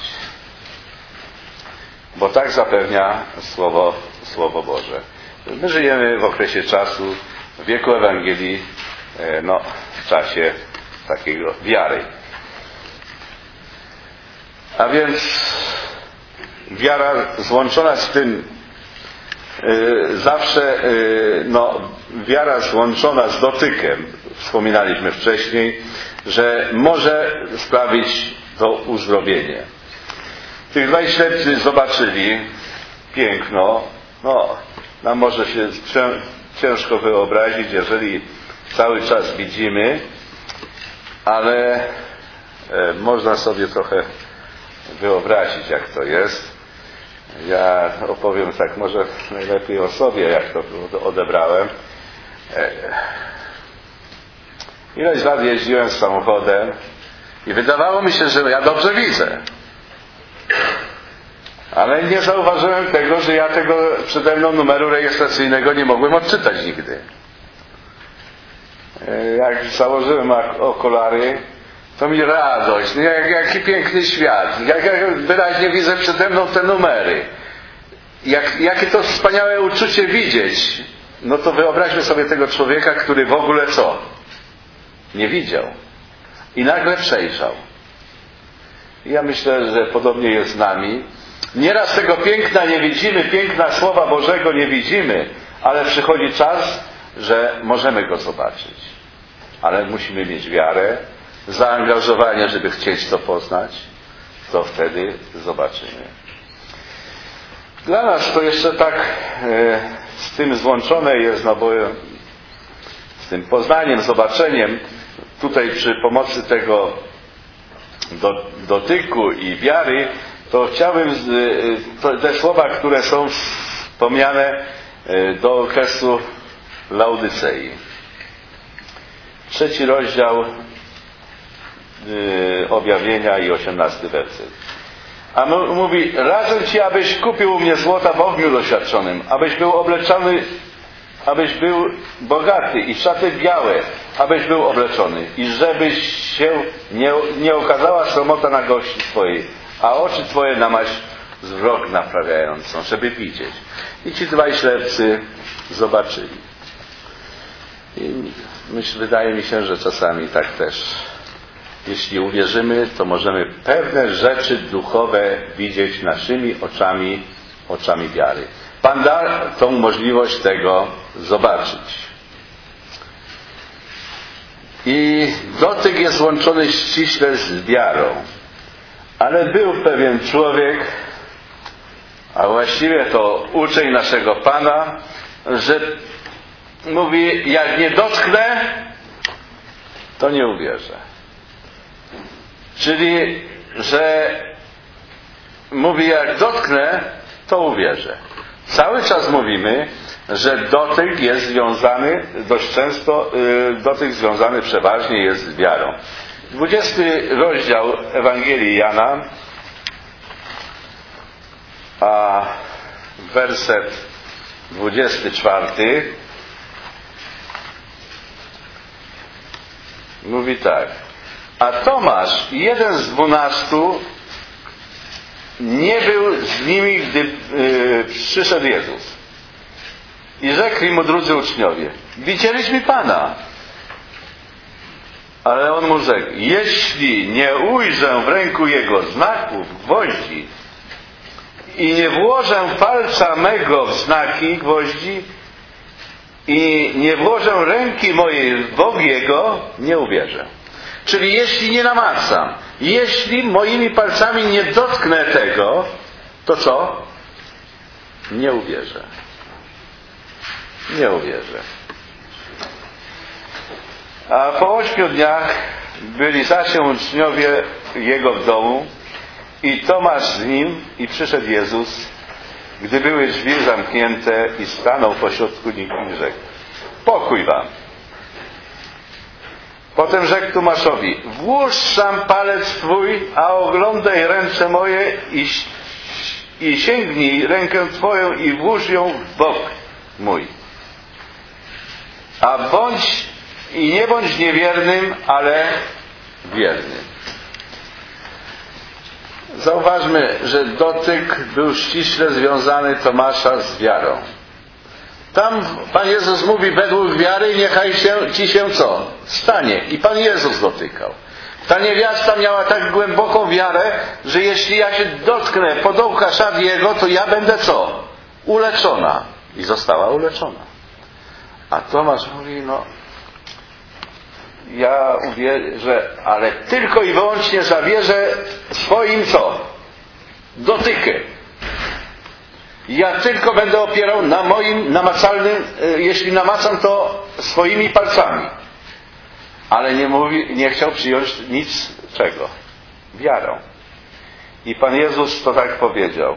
Bo tak zapewnia Słowo, Słowo Boże. My żyjemy w okresie czasu, w wieku Ewangelii, no, w czasie takiego wiary. A więc wiara złączona z tym yy, zawsze, yy, no, wiara złączona z dotykiem, wspominaliśmy wcześniej, że może sprawić to uzdrowienie. Tych dwaj ślepcy zobaczyli piękno, no, nam może się ciężko wyobrazić, jeżeli cały czas widzimy, ale e, można sobie trochę wyobrazić, jak to jest. Ja opowiem tak może najlepiej o sobie, jak to odebrałem. E, ileś lat jeździłem samochodem i wydawało mi się, że ja dobrze widzę. Ale nie zauważyłem tego, że ja tego przede mną numeru rejestracyjnego nie mogłem odczytać nigdy. Jak założyłem okulary, to mi radość, jak, jaki piękny świat, jak, jak wyraźnie widzę przede mną te numery. Jak, jakie to wspaniałe uczucie widzieć. No to wyobraźmy sobie tego człowieka, który w ogóle co? Nie widział. I nagle przejrzał. I ja myślę, że podobnie jest z nami. Nieraz tego piękna nie widzimy, piękna Słowa Bożego nie widzimy, ale przychodzi czas, że możemy go zobaczyć. Ale musimy mieć wiarę, zaangażowanie, żeby chcieć to poznać, to wtedy zobaczymy. Dla nas to jeszcze tak e, z tym złączone jest, no bo z tym poznaniem, zobaczeniem, tutaj przy pomocy tego do, dotyku i wiary, to chciałbym z, to, te słowa, które są wspomniane do okresu Laodycei. Trzeci rozdział yy, objawienia i osiemnasty werset. A mówi, radzę Ci, abyś kupił u mnie złota w ogniu doświadczonym, abyś był obleczony abyś był bogaty i w szaty białe, abyś był obleczony i żebyś się nie, nie okazała sromota na gości twojej, a oczy twoje namaś wzrok naprawiającą, żeby widzieć. I ci dwaj ślepcy zobaczyli. I myśl, wydaje mi się, że czasami tak też. Jeśli uwierzymy, to możemy pewne rzeczy duchowe widzieć naszymi oczami, oczami wiary. Pan da tą możliwość tego zobaczyć. I dotyk jest łączony ściśle z wiarą. Ale był pewien człowiek, a właściwie to uczeń naszego Pana, że mówi, jak nie dotknę, to nie uwierzę. Czyli, że mówi, jak dotknę, to uwierzę. Cały czas mówimy, że dotyk jest związany, dość często dotyk związany przeważnie jest z wiarą. dwudziesty rozdział Ewangelii Jana, a werset dwudziesty czwarty mówi tak. A Tomasz, jeden z dwunastu, nie był z nimi, gdy yy, przyszedł Jezus. I rzekli mu drudzy uczniowie, widzieliśmy Pana. Ale on mu rzekł, jeśli nie ujrzę w ręku Jego znaków, gwoździ i nie włożę palca mego w znaki gwoździ i nie włożę ręki mojej w bok Jego, nie uwierzę. Czyli jeśli nie namacam, jeśli moimi palcami nie dotknę tego, to co? Nie uwierzę. Nie uwierzę. A po ośmiu dniach byli zasią uczniowie Jego w domu i Tomasz z nim i przyszedł Jezus, gdy były drzwi zamknięte i stanął pośrodku nich i rzekł, pokój wam. Potem rzekł Tomaszowi, włóż sam palec twój, a oglądaj ręce moje i, i sięgnij rękę twoją i włóż ją w bok mój. A bądź i nie bądź niewiernym, ale wiernym. Zauważmy, że dotyk był ściśle związany Tomasza z wiarą. Tam Pan Jezus mówi, według wiary niechaj się, ci się co? Stanie. I Pan Jezus dotykał. Ta niewiasta miała tak głęboką wiarę, że jeśli ja się dotknę podołka szat Jego, to ja będę co? Uleczona. I została uleczona. A Tomasz mówi, no ja uwierzę, ale tylko i wyłącznie zawierzę swoim co? Dotykiem. Ja tylko będę opierał na moim namacalnym, jeśli namacam to swoimi palcami. Ale nie mówi, nie chciał przyjąć nic czego? Wiarą. I Pan Jezus to tak powiedział.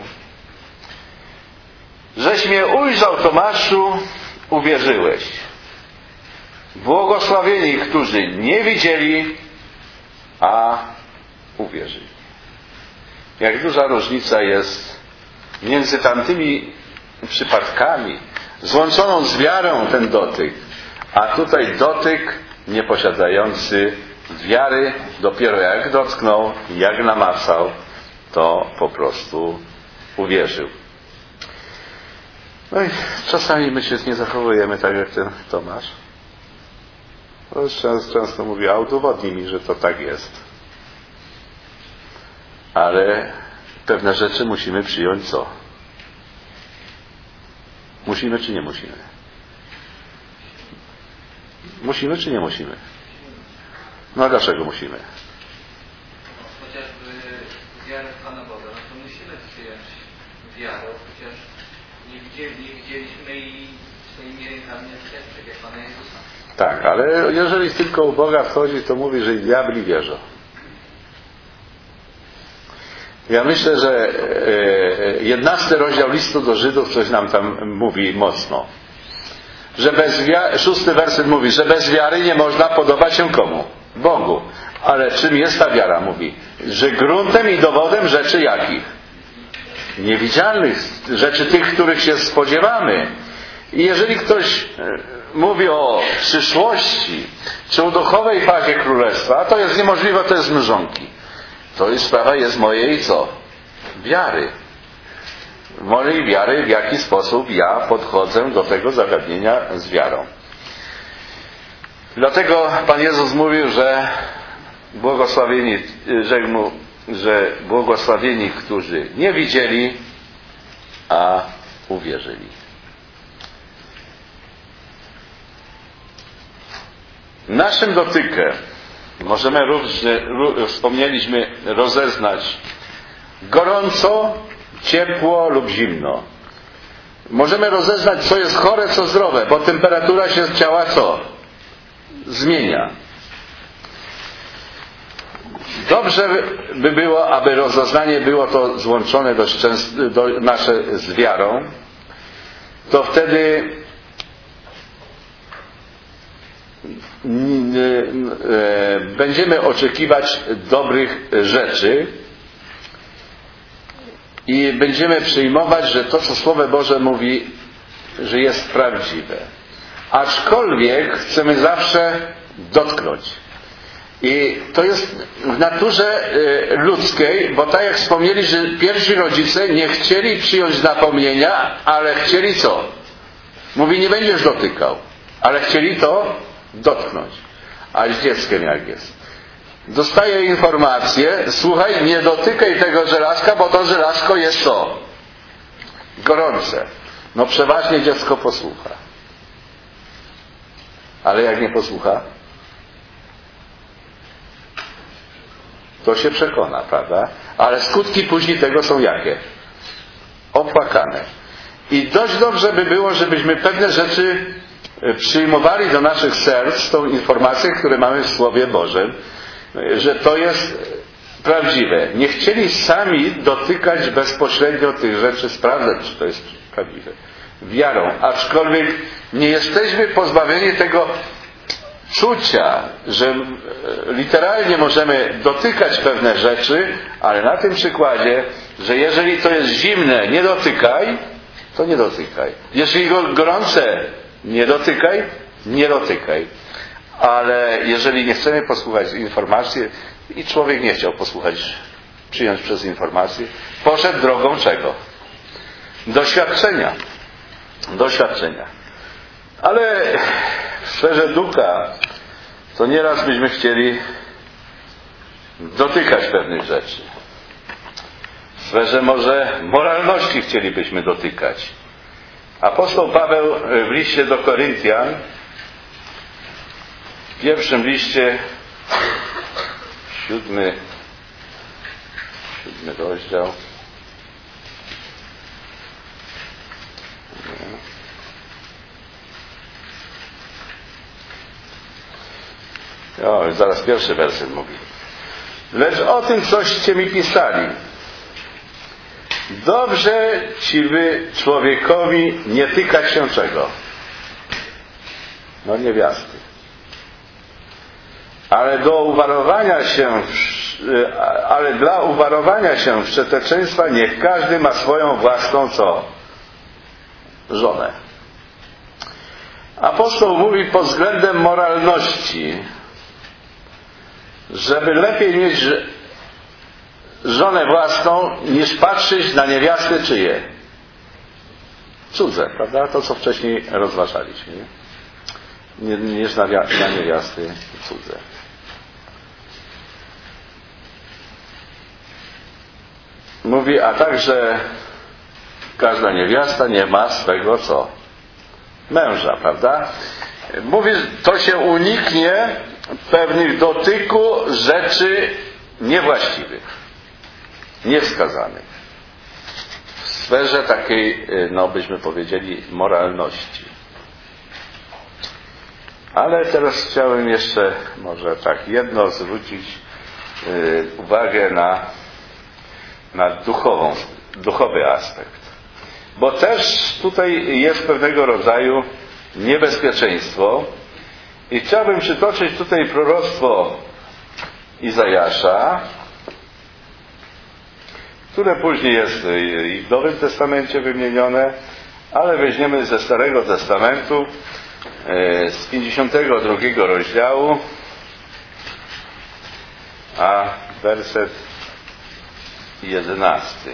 Żeś mnie ujrzał, Tomaszu, uwierzyłeś. Błogosławieni, którzy nie widzieli, a uwierzyli. Jak duża różnica jest między tamtymi przypadkami, złączoną z wiarą ten dotyk, a tutaj dotyk nieposiadający wiary, dopiero jak dotknął, jak namacał, to po prostu uwierzył. No i czasami my się nie zachowujemy tak jak ten Tomasz. Często, często mówi, a udowodnij mi, że to tak jest. Ale pewne rzeczy musimy przyjąć co? Musimy czy nie musimy? Musimy czy nie musimy? No a dlaczego musimy? Chociażby wiarę w Pana Boga, no to musimy przyjąć wiarę, chociaż nie, widzieli, nie widzieliśmy i swoimi rękami nie doświadczyć, jak Pana Jezusa. Tak, ale jeżeli tylko u Boga wchodzi, to mówi, że i diabli wierzą. Ja myślę, że jedenasty rozdział listu do Żydów coś nam tam mówi mocno. Że bez wiary, szósty werset mówi, że bez wiary nie można podobać się komu? Bogu. Ale czym jest ta wiara? Mówi, że gruntem i dowodem rzeczy jakich? Niewidzialnych, rzeczy tych, których się spodziewamy. I jeżeli ktoś mówi o przyszłości, czy o duchowej fazie królestwa, to jest niemożliwe, to jest mrzonki. To jest sprawa jest mojej co? Wiary. Mojej wiary, w jaki sposób ja podchodzę do tego zagadnienia z wiarą. Dlatego Pan Jezus mówił, że błogosławieni, że, mu, że błogosławieni, którzy nie widzieli, a uwierzyli. Naszym dotykiem możemy również, wspomnieliśmy, rozeznać gorąco, ciepło lub zimno. Możemy rozeznać, co jest chore, co zdrowe, bo temperatura się ciała co? Zmienia. Dobrze by było, aby rozeznanie było to złączone dość często, do, nasze z wiarą, to wtedy będziemy oczekiwać dobrych rzeczy i będziemy przyjmować, że to, co Słowo Boże mówi, że jest prawdziwe. Aczkolwiek chcemy zawsze dotknąć. I to jest w naturze ludzkiej, bo tak jak wspomnieli, że pierwsi rodzice nie chcieli przyjąć napomnienia, ale chcieli co? Mówi, nie będziesz dotykał. Ale chcieli to dotknąć. A z dzieckiem jak jest? Dostaje informację, słuchaj, nie dotykaj tego żelazka, bo to żelazko jest co? Gorące. No przeważnie dziecko posłucha. Ale jak nie posłucha, to się przekona, prawda? Ale skutki później tego są jakie? Opłakane. I dość dobrze by było, żebyśmy pewne rzeczy przyjmowali do naszych serc tą informację, które mamy w Słowie Bożym, że to jest prawdziwe. Nie chcieli sami dotykać bezpośrednio tych rzeczy, sprawdzać, czy to jest prawdziwe. Wiarą. Aczkolwiek nie jesteśmy pozbawieni tego czucia, że literalnie możemy dotykać pewne rzeczy, ale na tym przykładzie, że jeżeli to jest zimne, nie dotykaj, to nie dotykaj. Jeżeli gorące, nie dotykaj, nie dotykaj. Ale jeżeli nie chcemy posłuchać informacji i człowiek nie chciał posłuchać, przyjąć przez informację, poszedł drogą czego? Doświadczenia. Doświadczenia. Ale w sferze ducha to nieraz byśmy chcieli dotykać pewnych rzeczy. W sferze może moralności chcielibyśmy dotykać. Apostoł Paweł w liście do Koryntian, w pierwszym liście, siódmy, siódmy rozdział. O, zaraz pierwszy werset mówi. Lecz o tym coście mi pisali. Dobrze ci wy człowiekowi nie tykać się czego? No niewiasty. Ale do uwarowania się, ale dla uwarowania się wszeteczeństwa niech każdy ma swoją własną co? Żonę. Apostoł mówi pod względem moralności, żeby lepiej mieć żonę własną, niż patrzeć na niewiasty czyje? Cudze, prawda? To, co wcześniej rozważaliśmy. Nie? Niż na, na niewiasty cudze. Mówi, a także każda niewiasta nie ma swego co? Męża, prawda? Mówi, to się uniknie pewnych dotyku rzeczy niewłaściwych, niewskazanych. W sferze takiej, no byśmy powiedzieli, moralności. Ale teraz chciałem jeszcze może tak jedno zwrócić yy, uwagę na, na duchową, duchowy aspekt. Bo też tutaj jest pewnego rodzaju niebezpieczeństwo i chciałbym przytoczyć tutaj proroctwo Izajasza, które później jest i w Nowym Testamencie wymienione, Ale weźmiemy ze Starego Testamentu, z pięćdziesiątego drugiego rozdziału, a werset jedenasty.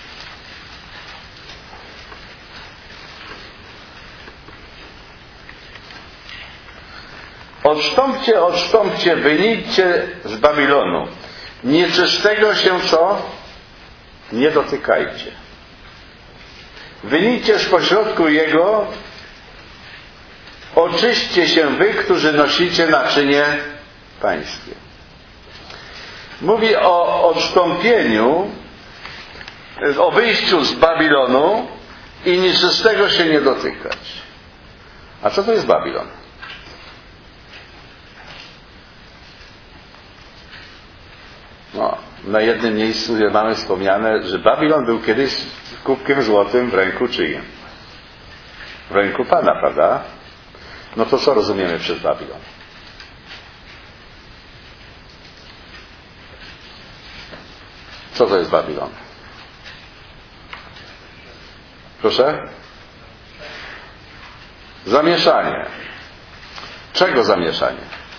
Odstąpcie, odstąpcie, wyjdźcie z Babilonu. Nieczystego się co? Nie dotykajcie. Wyjdźcie z pośrodku jego, oczyśćcie się wy, którzy nosicie naczynie pańskie. Mówi o odstąpieniu, o wyjściu z Babilonu i nieczystego się nie dotykać. A co to jest Babilon? No, na jednym miejscu mamy wspomniane, że Babilon był kiedyś kubkiem złotym w ręku czyim? W ręku Pana, prawda? No to co rozumiemy przez Babilon? Co to jest Babilon? Proszę? Zamieszanie. Czego zamieszanie?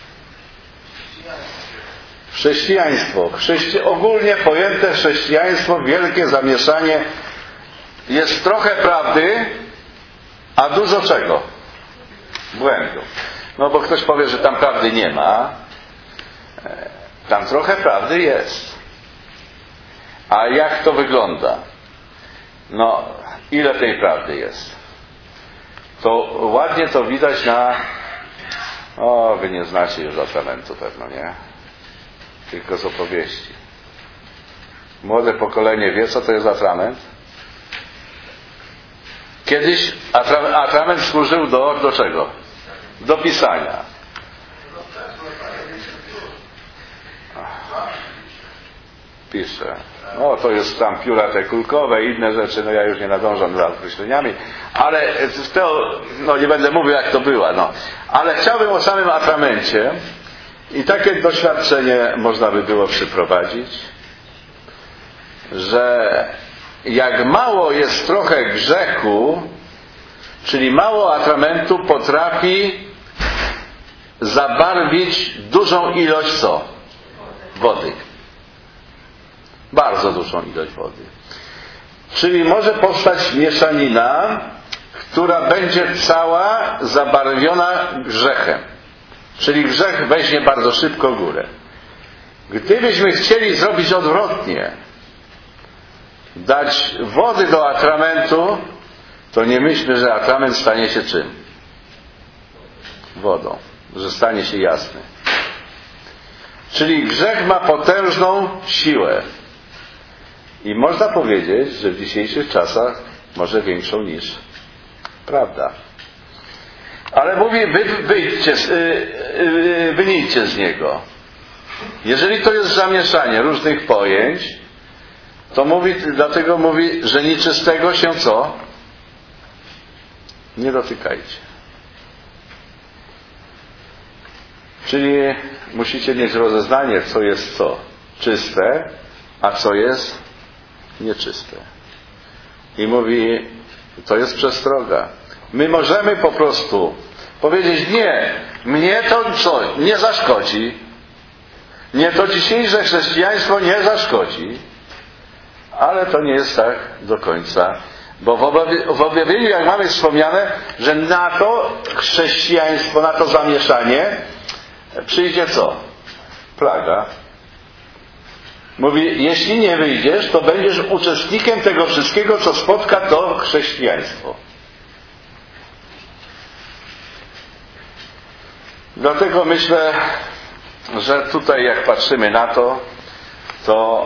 Chrześcijaństwo. Chrześci... Ogólnie pojęte chrześcijaństwo, wielkie zamieszanie. Jest trochę prawdy, a dużo czego? Błędu. No bo ktoś powie, że tam prawdy nie ma. Tam trochę prawdy jest. A jak to wygląda? No, ile tej prawdy jest? To ładnie to widać na... O, wy nie znacie już atramentu pewno, nie? Tylko z opowieści. Młode pokolenie wie, co to jest atrament? Kiedyś atrament służył do, do czego? Do pisania. Pisze. No to jest tam pióra te kulkowe i inne rzeczy, no ja już nie nadążam za określeniami, ale to, no nie będę mówił jak to było, no. Ale chciałbym o samym atramencie i takie doświadczenie można by było przyprowadzić, że jak mało jest trochę grzechu, czyli mało atramentu potrafi zabarwić dużą ilość co? Wody. Bardzo dużą ilość wody. Czyli może powstać mieszanina, która będzie cała zabarwiona grzechem. Czyli grzech weźmie bardzo szybko górę. Gdybyśmy chcieli zrobić odwrotnie, dać wody do atramentu, to nie myślmy, że atrament stanie się czym? Wodą. Że stanie się jasny. Czyli grzech ma potężną siłę. I można powiedzieć, że w dzisiejszych czasach może większą niż prawda. Ale mówi, wy, wyjdźcie, yy, wyjdźcie z niego. Jeżeli to jest zamieszanie różnych pojęć, to mówi, dlatego mówi, że nieczystego się co? Nie dotykajcie. Czyli musicie mieć rozeznanie, co jest co czyste, a co jest nieczyste. I mówi, to jest przestroga. My możemy po prostu powiedzieć, nie, mnie to co, nie zaszkodzi. Nie, to dzisiejsze chrześcijaństwo nie zaszkodzi. Ale to nie jest tak do końca. Bo w objawieniu, jak mamy wspomniane, że na to chrześcijaństwo, na to zamieszanie przyjdzie co? Plaga. Mówi, jeśli nie wyjdziesz, to będziesz uczestnikiem tego wszystkiego, co spotka to chrześcijaństwo. Dlatego myślę, że tutaj jak patrzymy na to, to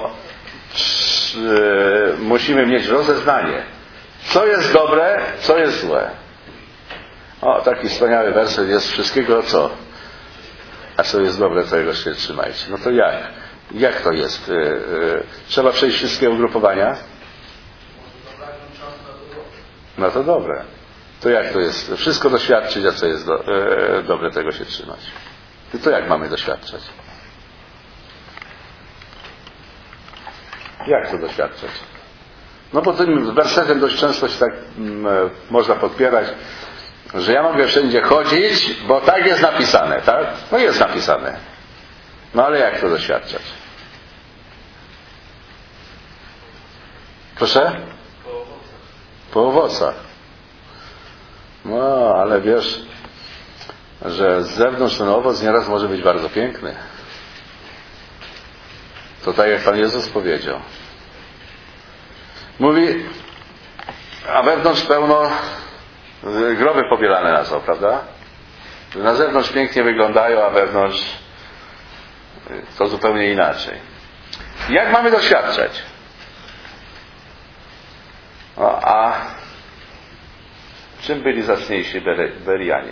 yy, musimy mieć rozeznanie, co jest dobre, co jest złe. O, taki wspaniały werset jest: wszystkiego co? A co jest dobre, tego się trzymajcie. No to jak? Jak to jest? Yy, yy, trzeba przejść wszystkie ugrupowania? No to dobre. To jak to jest? Wszystko doświadczyć, a co jest do, yy, dobre, tego się trzymać. I to jak mamy doświadczać? Jak to doświadczać? No bo tym wersetem dość często się tak mm, można podpierać, że ja mogę wszędzie chodzić, bo tak jest napisane, tak? No jest napisane. No ale jak to doświadczać? Proszę? Po owocach. Po owocach. No, ale wiesz, że z zewnątrz ten owoc nieraz może być bardzo piękny. To tak jak Pan Jezus powiedział. Mówi, a wewnątrz pełno groby pobielane na są, prawda? Na zewnątrz pięknie wyglądają, a wewnątrz to zupełnie inaczej. Jak mamy doświadczać? No, a czym byli zacniejsi Berianie?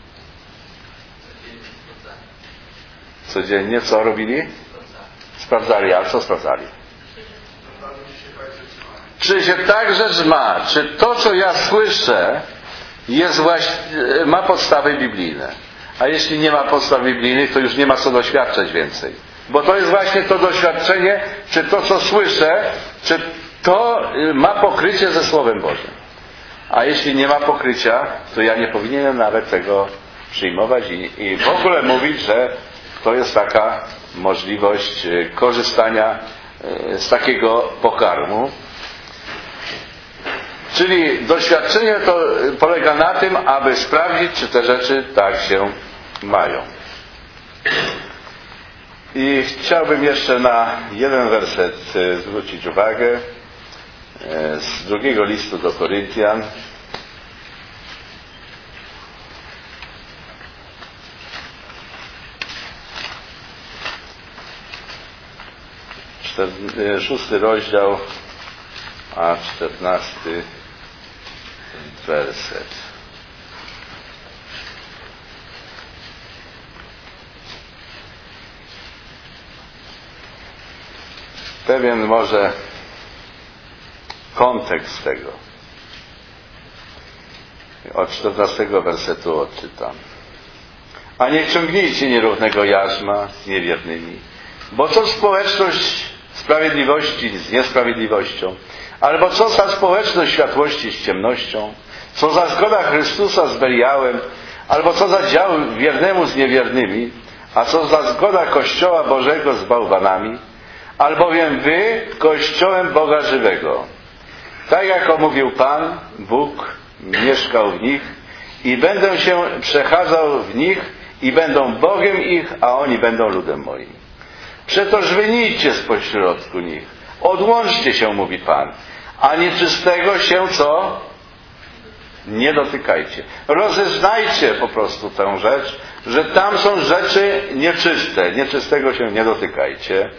Codziennie co robili? Sprawdzali. A co sprawdzali? Czy się tak rzecz ma? Czy to, co ja słyszę, jest właśnie, ma podstawy biblijne? A jeśli nie ma podstaw biblijnych, to już nie ma co doświadczać więcej. Bo to jest właśnie to doświadczenie, czy to, co słyszę, czy to ma pokrycie ze Słowem Bożym. A jeśli nie ma pokrycia, to ja nie powinienem nawet tego przyjmować i, i w ogóle mówić, że to jest taka możliwość korzystania z takiego pokarmu. Czyli doświadczenie to polega na tym, aby sprawdzić, czy te rzeczy tak się mają. I chciałbym jeszcze na jeden werset zwrócić uwagę z drugiego listu do Koryntian. Szósty rozdział, a czternasty werset. Pewien może kontekst tego. Od czternastego wersetu odczytam. A nie ciągnijcie nierównego jarzma z niewiernymi, bo co społeczność sprawiedliwości z niesprawiedliwością, albo co za społeczność światłości z ciemnością, co za zgoda Chrystusa z Beliałem, albo co za dział wiernemu z niewiernymi, a co za zgoda Kościoła Bożego z bałwanami, albowiem wy Kościołem Boga żywego. Tak jak mówił Pan, Bóg mieszkał w nich i będę się przechadzał w nich i będą Bogiem ich, a oni będą ludem moim. Przetoż wynijdźcie z pośrodku nich. Odłączcie się, mówi Pan. A nieczystego się co? Nie dotykajcie. Rozeznajcie po prostu tę rzecz, że tam są rzeczy nieczyste. Nieczystego się nie dotykajcie.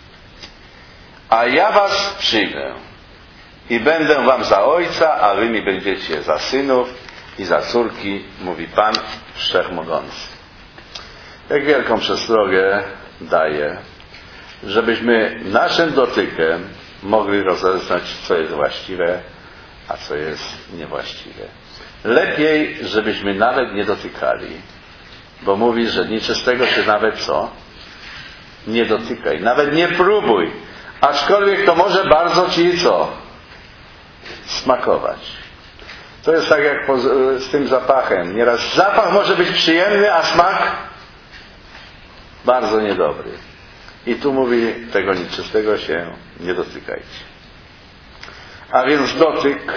A ja was przyjmę i będę wam za ojca, a wy mi będziecie za synów i za córki, mówi Pan Wszechmogący. Jak wielką przestrogę daje, żebyśmy naszym dotykiem mogli rozeznać, co jest właściwe, a co jest niewłaściwe. Lepiej, żebyśmy nawet nie dotykali, bo mówi, że nieczystego się nawet co? Nie dotykaj. Nawet nie próbuj. Aczkolwiek to może bardzo ci co? Smakować. To jest tak jak po, z tym zapachem. Nieraz zapach może być przyjemny, a smak bardzo niedobry. I tu mówi, tego nieczystego się nie dotykajcie. A więc dotyk,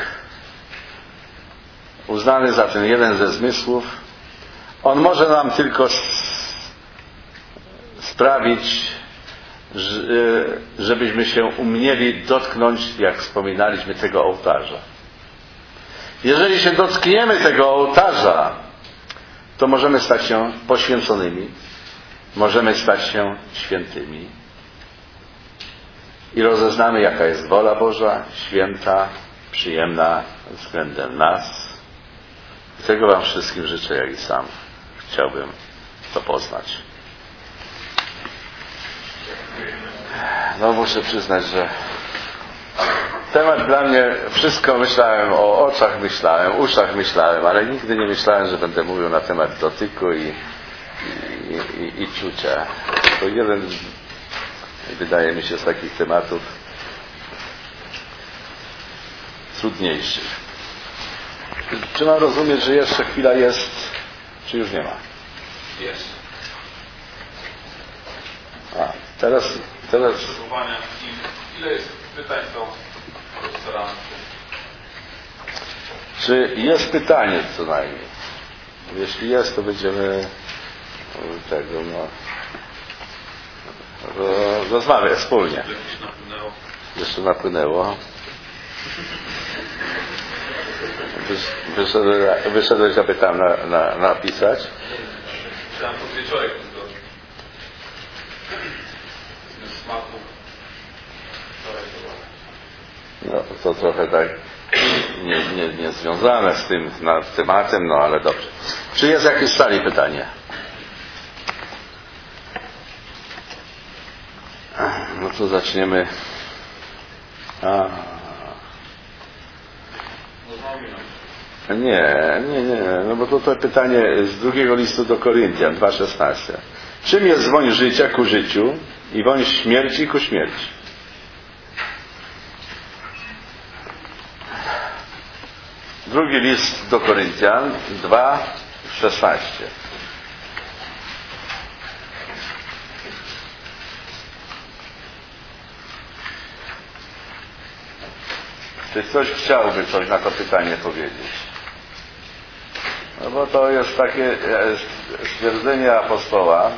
uznany za ten jeden ze zmysłów, on może nam tylko sprawić, żebyśmy się umieli dotknąć, jak wspominaliśmy, tego ołtarza. Jeżeli się dotkniemy tego ołtarza, to możemy stać się poświęconymi, możemy stać się świętymi i rozeznamy, jaka jest wola Boża, święta, przyjemna względem nas. I tego wam wszystkim życzę, jak i sam chciałbym to poznać. No muszę przyznać, że temat dla mnie, wszystko myślałem, o oczach myślałem, uszach myślałem, ale nigdy nie myślałem, że będę mówił na temat dotyku i, i, i, i czucia. To jeden, wydaje mi się, z takich tematów, trudniejszych. Czy mam rozumieć, że jeszcze chwila jest, czy już nie ma? Jest. A, teraz... teraz... Ile jest pytań do profesora? Czy jest pytanie co najmniej? Jeśli jest, to będziemy tego, no, rozmawiać wspólnie. Jeszcze napłynęło. Wyszedłeś, wyszedłeś zapytałem na, na, napisać. Chciałem pod wieczorek do smaku. No to trochę tak nie, nie, nie związane z tym na, tematem, no ale dobrze. Czy jest jakieś z sali pytanie? No to zaczniemy. A. Nie, nie, nie, no bo to, to pytanie z drugiego listu do Koryntian dwa szesnaście. Czym jest woń życia ku życiu i woń śmierci ku śmierci? Drugi list do Koryntian dwa szesnaście. Czy ktoś chciałby coś na to pytanie powiedzieć? No bo to jest takie stwierdzenie apostoła,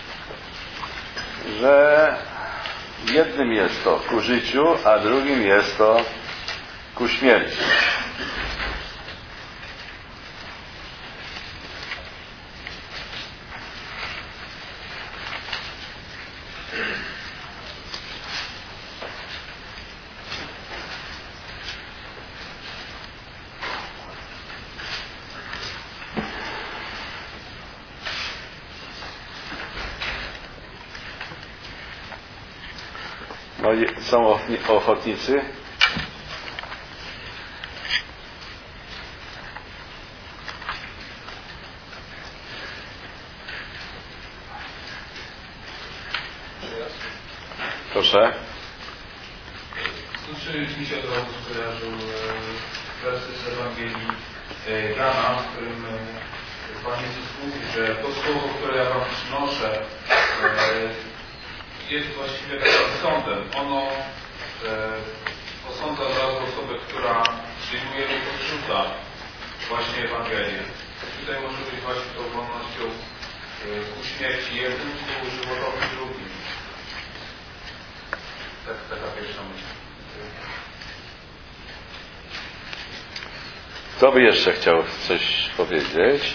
że jednym jest to ku życiu, a drugim jest to ku śmierci. No i są ochotnicy. Proszę. Tu mi się od razu skojarzył werset z Ewangelii Jana, w którym Pan Jezus mówi, że to słowo, które ja wam przynoszę, jest właściwie takim sądem. Ono e, osądza od razu osobę, która przyjmuje lub odrzuca właśnie Ewangelię. Tutaj może być właśnie tą wolnością e, ku śmierci jednym, ku żywotowi drugim. Tak, taka pierwsza myśl. Kto by jeszcze chciał coś powiedzieć?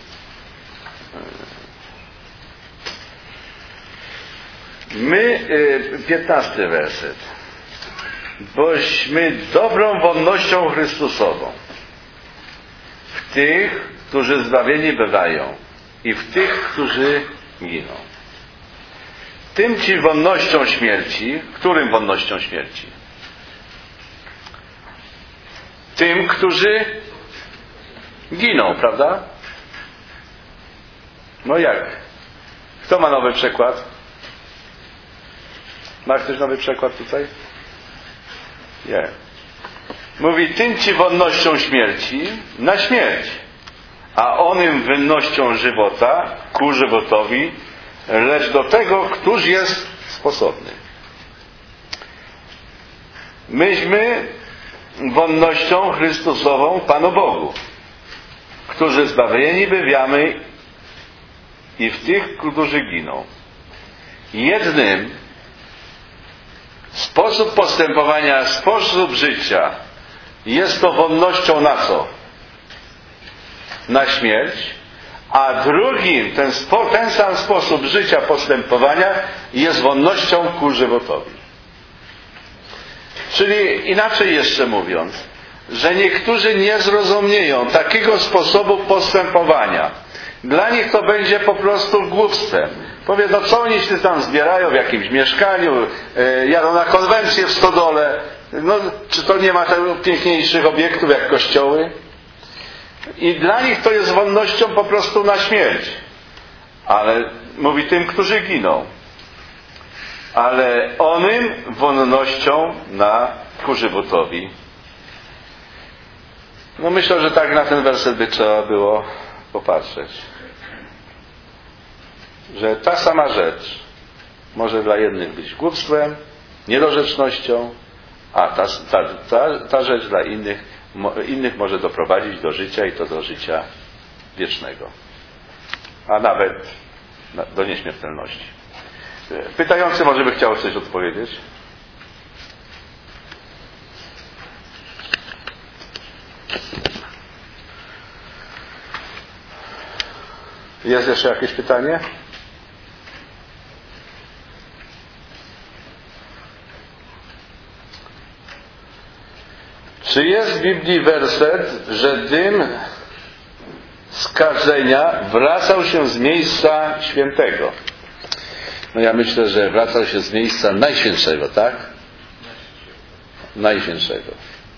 My, piętnasty werset. Bośmy dobrą wonnością Chrystusową w tych, którzy zbawieni bywają i w tych, którzy giną. Tym ci wonnością śmierci, którym wonnością śmierci? Tym, którzy giną, prawda? No jak? Kto ma nowy przekład? Ma ktoś nowy przekład tutaj? Nie. Mówi, tym ci wonnością śmierci na śmierć, a onym wynnością żywota ku żywotowi, lecz do tego, któż jest sposobny. Myśmy wonnością Chrystusową Panu Bogu, którzy zbawieni bywiamy i w tych, którzy giną. Jednym sposób postępowania, sposób życia jest to wonnością na co? Na śmierć, a drugim, ten, spo, ten sam sposób życia, postępowania jest wonnością ku żywotowi. Czyli inaczej jeszcze mówiąc, że niektórzy nie zrozumieją takiego sposobu postępowania. Dla nich to będzie po prostu głupstwem. Powie, no co oni się tam zbierają w jakimś mieszkaniu, yy, jadą na konwencję w stodole. No, czy to nie ma tego piękniejszych obiektów jak kościoły? I dla nich to jest wonnością po prostu na śmierć. Ale mówi tym, którzy giną. Ale onym wonnością na ku żywotowi. No myślę, że tak na ten werset by trzeba było popatrzeć. Że ta sama rzecz może dla jednych być głupstwem, niedorzecznością, a ta, ta, ta, ta rzecz dla innych, innych może doprowadzić do życia i to do życia wiecznego. A nawet do nieśmiertelności. Pytający może by chciał coś odpowiedzieć? Jest jeszcze jakieś pytanie? Czy jest w Biblii werset, że dym skażenia wracał się z miejsca świętego? No ja myślę, że wracał się z miejsca najświętszego, tak? Najświętszego.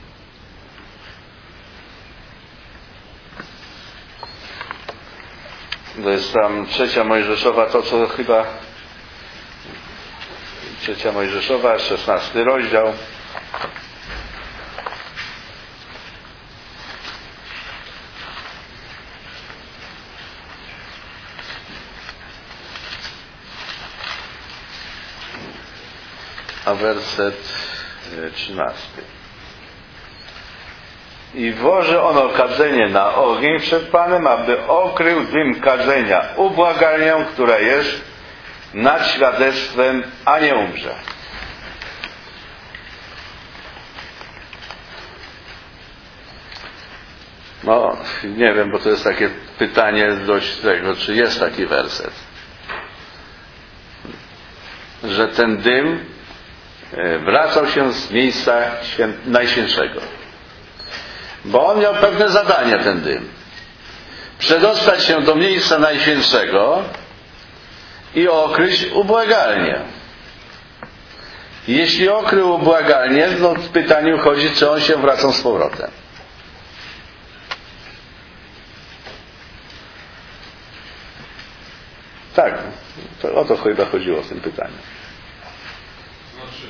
To jest tam trzecia Mojżeszowa, to co chyba trzecia Mojżeszowa, szesnasty rozdział. A werset trzynasty. I włoży ono kadzenie na ogień przed Panem, aby okrył dym kadzenia ubłagalnią, która jest nad świadectwem, a nie umrze. No, nie wiem, bo to jest takie pytanie dość tego, czy jest taki werset, że ten dym wracał się z miejsca świę... najświętszego. Bo on miał pewne zadanie, ten dym. Przedostać się do miejsca najświętszego i okryć ubłagalnię. Jeśli okrył ubłagalnię, no w pytaniu chodzi, czy on się wracał z powrotem. Tak, to o to chyba chodziło w tym pytaniu. Znaczy,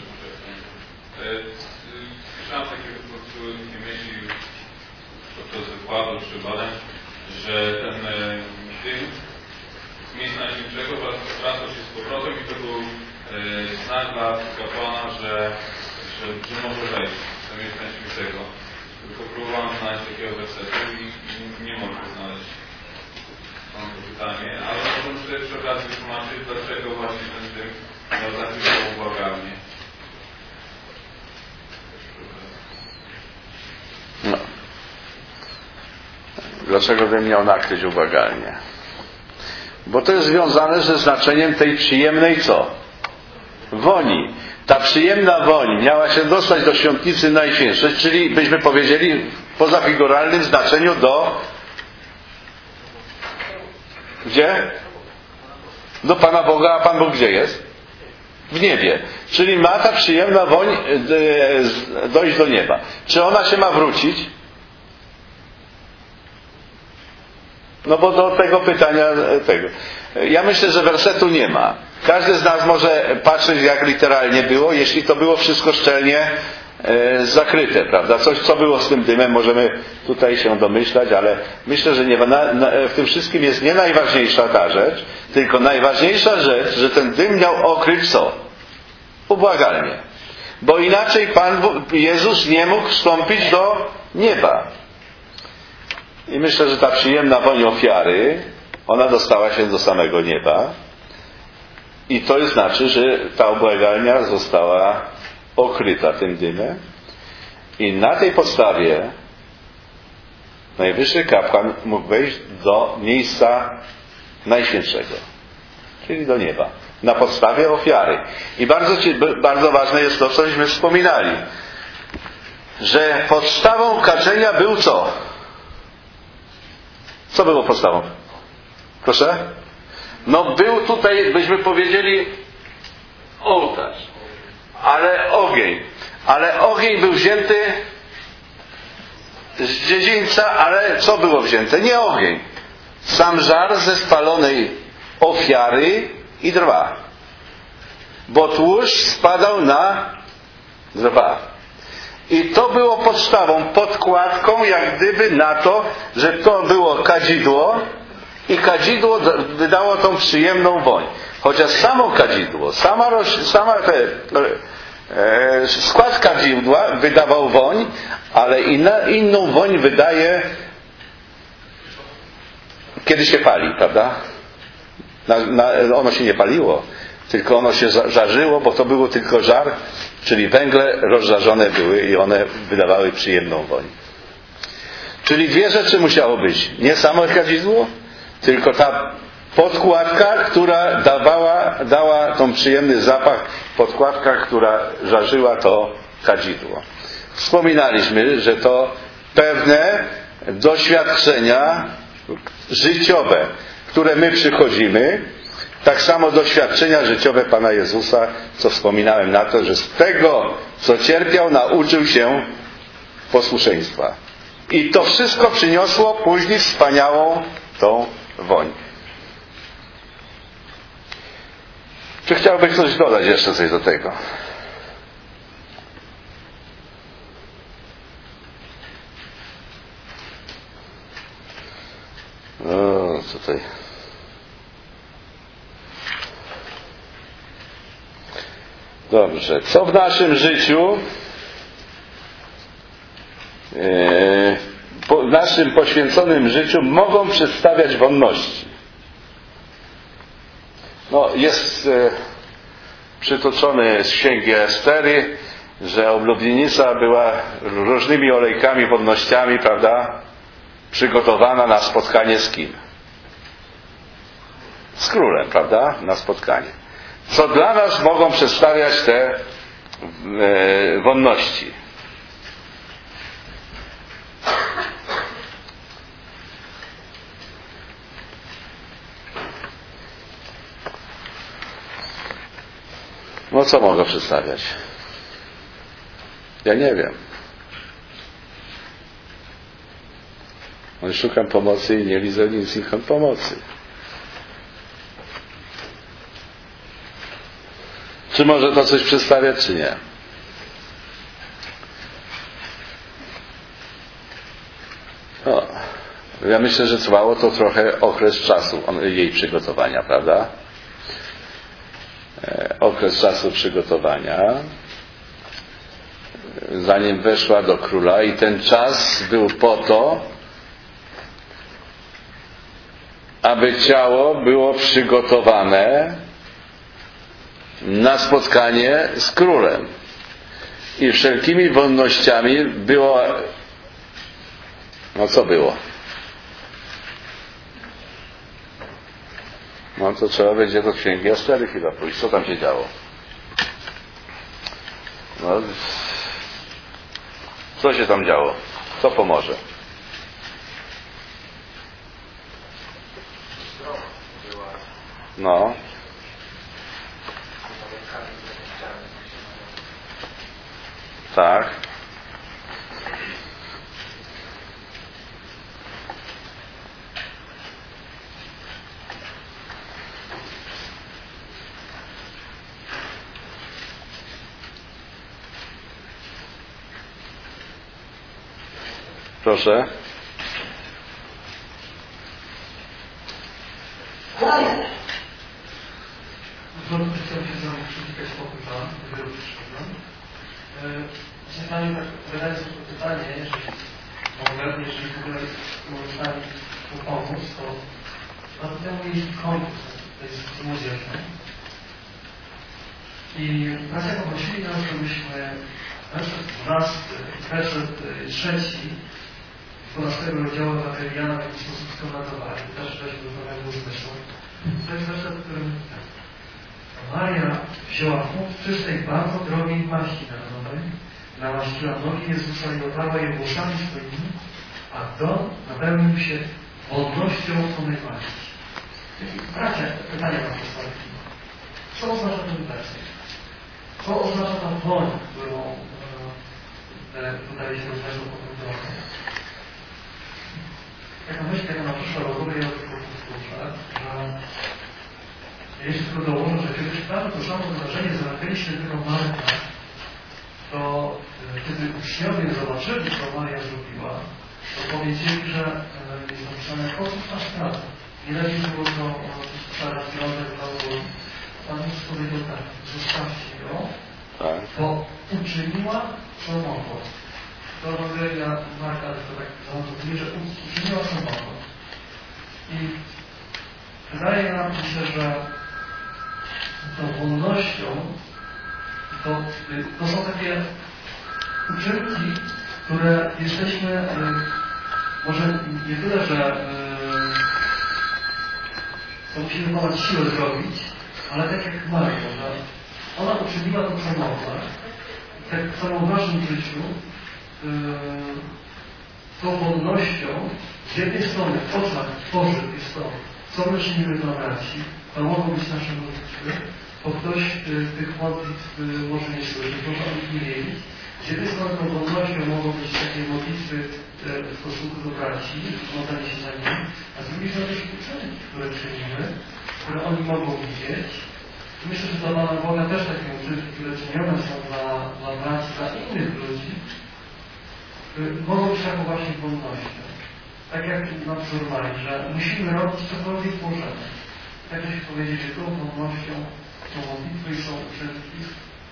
słyszałem takie myśli podczas wykładu czy badań, że ten dym z miejsca najświętszego wracał się z powrotem i to był znak dla kapłana, że, że, że może wejść do miejsca najświętszego. Tylko próbowałem znaleźć takiego wersetu i nie mogę znaleźć. Mam to pytanie, ale możemy sobie przy okazji wytłumaczyć, dlaczego właśnie ten dym miał zakrytą ubłagalnię. No. Dlaczego bym miał nakryć ubłagalnię? Bo to jest związane ze znaczeniem tej przyjemnej co? Woni. Ta przyjemna woń miała się dostać do świątnicy najświętszej, czyli byśmy powiedzieli w pozafiguralnym znaczeniu do gdzie? Do Pana Boga, a Pan Bóg gdzie jest? W niebie. Czyli ma ta przyjemna woń dojść do nieba. Czy ona się ma wrócić? No bo do tego pytania tego. Ja myślę, że wersetu nie ma. Każdy z nas może patrzeć, jak literalnie było, jeśli to było wszystko szczelnie e, zakryte, prawda? Coś, co było z tym dymem, możemy tutaj się domyślać, ale myślę, że nie, na, na, w tym wszystkim jest nie najważniejsza ta rzecz, tylko najważniejsza rzecz, że ten dym miał okryć co? Ubłagalnie. Bo inaczej Pan Jezus nie mógł wstąpić do nieba. I myślę, że ta przyjemna woń ofiary, ona dostała się do samego nieba. I to znaczy, że ta ubłagalnia została okryta tym dymem. I na tej podstawie najwyższy kapłan mógł wejść do miejsca najświętszego, czyli do nieba. Na podstawie ofiary. I bardzo, bardzo ważne jest to, cośmy wspominali, że podstawą kadzenia był co? Co było podstawą? Proszę? No był tutaj, byśmy powiedzieli, ołtarz. Ale ogień. Ale ogień był wzięty z dziedzińca, ale co było wzięte? Nie ogień. Sam żar ze spalonej ofiary i drwa. Bo tłuszcz spadał na drwa. I to było podstawą, podkładką jak gdyby na to, że to było kadzidło i kadzidło wydało tą przyjemną woń. Chociaż samo kadzidło, sama, roś, sama te, e, skład kadzidła wydawał woń, ale inna, inną woń wydaje, kiedy się pali, prawda? Na, na, ono się nie paliło, tylko ono się żarzyło, bo to było tylko żar, czyli węgle rozżarzone były i one wydawały przyjemną woń. Czyli dwie rzeczy musiało być. Nie samo kadzidło, tylko ta podkładka, która dawała, dała tą przyjemny zapach, podkładka, która żarzyła to kadzidło. Wspominaliśmy, że to pewne doświadczenia życiowe, które my przychodzimy, tak samo doświadczenia życiowe Pana Jezusa, co wspominałem na to, że z tego, co cierpiał, nauczył się posłuszeństwa. I to wszystko przyniosło później wspaniałą tą woń. Czy chciałby ktoś dodać jeszcze coś do tego? No, tutaj. Dobrze. Co w naszym życiu, w naszym poświęconym życiu mogą przedstawiać wonności? No, jest e, przytoczony z księgi Estery, że oblubienica była różnymi olejkami, wonnościami, prawda, przygotowana na spotkanie z kim? Z królem, prawda? Na spotkanie. Co dla nas mogą przedstawiać te e, wonności? No co mogą przedstawiać? Ja nie wiem. No, szukam pomocy i nie widzę nic ich pomocy. Czy może to coś przedstawiać, czy nie? No, ja myślę, że trwało to trochę okres czasu jej przygotowania, prawda? Okres czasu przygotowania, zanim weszła do króla, i ten czas był po to, aby ciało było przygotowane na spotkanie z królem. I wszelkimi wonnościami było, no co było? No to trzeba będzie do księgi Estery chyba pójść. Co tam się działo? No, co się tam działo? Co pomoże? No. Tak. Proszę. Chciałbym się z nami przywitać spokój Pan, gdyby przyszedłem. Właśnie Pani tak wydaje sobie to pytanie, jeżeli mogę, jeżeli w ogóle możemy mu pomóc, to bardzo temu jest konkurs, to jest młodzieżny. I bracia poprosili nas, żebyśmy werset dwunasty, werset trzeci dwunastego rozdziału Ewangelii Jana w jakiś sposób skonlatowali. Też weźmy do pewnego zmysłu. To jest werset, w którym Maria wzięła funt czystej, bardzo drogiej maści narodowej, namaściła nogi Jezusa i otarła je włosami swoimi, a dom napełnił się wonnością onej maści. Bracia, pytanie mam postawić. Co oznacza ten werset? Co oznacza ta woń, którą e, tutaj się rozważał po tym drogę? Taka myśl, jaka nam przyszła do głowy, ja tylko powtórzę, że jeśli tylko dołożę, że kiedy czytamy to samo wydarzenie z Ewangelii Świętego Marka, to kiedy uczniowie zobaczyli, co Maria zrobiła, to powiedzieli, że jest napisane sposób na stratę. Nie lepiej było to zaraz Piotrek na Pan Jezus powiedział tak, zostawcie ją, Tak. bo uczyniła, co mogła. To Ewangelia Marka to tak zanotowuje, że uczyniła, co mogła. I wydaje nam się, że tą wolnością to, to są takie uczynki, które jesteśmy, może nie tyle, że to musimy ponad siłę zrobić, ale tak jak Maria, że ona uczyniła to, co mogła. Tak samo w naszym życiu tą wolnością z jednej strony w oczach Bożych jest to, co my czynimy dla braci, to mogą być nasze modlitwy, bo ktoś tych modlitw może nie słyszeć, może o nich nie wiedzieć. Z jednej strony tą wolnością mogą być takie modlitwy w stosunku do braci, modlenie się za nimi, a z drugiej strony też uczynki, które czynimy, które oni mogą widzieć. Myślę, że dla Pana Boga też takie uczynki, które czynione są dla, dla braci, dla innych ludzi, mogą być taką właśnie wolnością. Tak jak na wzór Marii, że musimy robić cokolwiek możemy. Tak jak powiedzieć, że tą wolnością są modlitwy i są uczynki.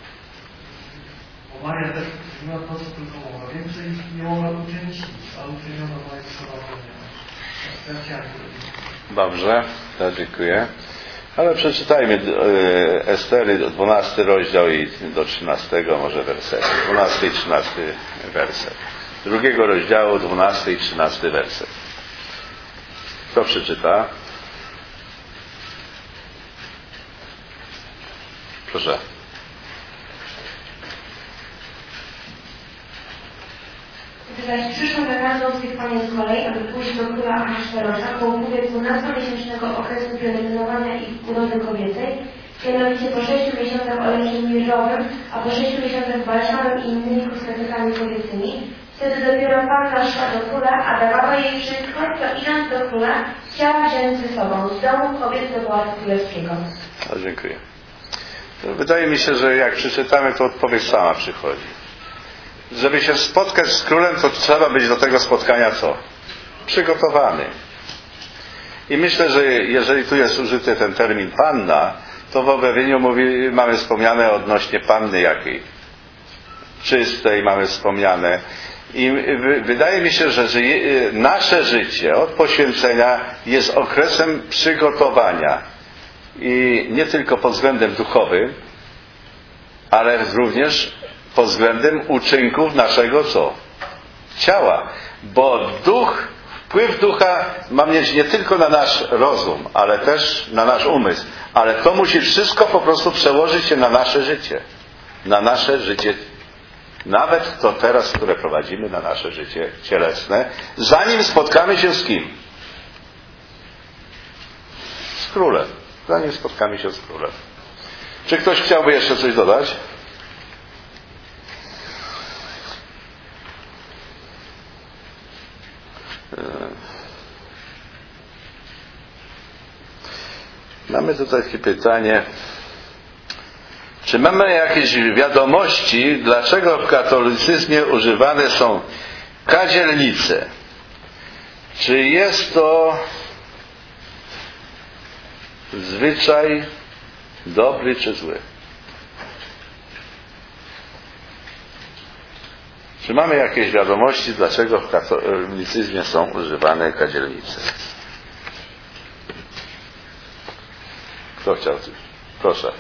Bo Maria też uczyniła to, co tylko mogła. Więcej nie mogła uczynić nic, ale uczyniona była jak słowa. Dobrze, to dziękuję. Ale przeczytajmy e, Estery, dwunasty rozdział i do trzynastego może wersetu. dwunasty i trzynasty werset. Drugiego rozdziału, dwunasty i trzynasty werset. Kto przeczyta? Proszę. Gdy zaś przyszło na każdą z tych panien z kolei, aby pójść do króla Ahasferosza po upływie dwunastomiesięcznego okresu pielęgnowania ich urody kobiecej, mianowicie po sześciu miesiącach olejem mirrowym, a po sześciu miesiącach balsamem i innymi kosmetykami kobiecymi, wtedy dopiero panna szła do króla, a dawała jej wszystko, co idąc do króla, chciała wziąć ze sobą z domu kobiet do pałacu królewskiego. No, dziękuję. Wydaje mi się, że jak przeczytamy, to odpowiedź sama przychodzi. Żeby się spotkać z królem, to trzeba być do tego spotkania co? Przygotowany. I myślę, że jeżeli tu jest użyty ten termin panna, to w objawieniu mówi, mamy wspomniane odnośnie panny jakiej? Czystej mamy wspomniane. I wydaje mi się, że nasze życie od poświęcenia jest okresem przygotowania. I nie tylko pod względem duchowym, ale również pod względem uczynków naszego co? Ciała. Bo duch, wpływ ducha ma mieć nie tylko na nasz rozum, ale też na nasz umysł. Ale to musi wszystko po prostu przełożyć się na nasze życie. Na nasze życie, nawet to teraz, które prowadzimy, na nasze życie cielesne, zanim spotkamy się z kim? Z królem. Zanim spotkamy się z królem. Czy ktoś chciałby jeszcze coś dodać? Mamy tutaj takie pytanie. Czy mamy jakieś wiadomości, dlaczego w katolicyzmie używane są kadzielnice? Czy jest to zwyczaj dobry czy zły? Czy mamy jakieś wiadomości, dlaczego w katolicyzmie są używane kadzielnice? Kto chciał coś? Proszę.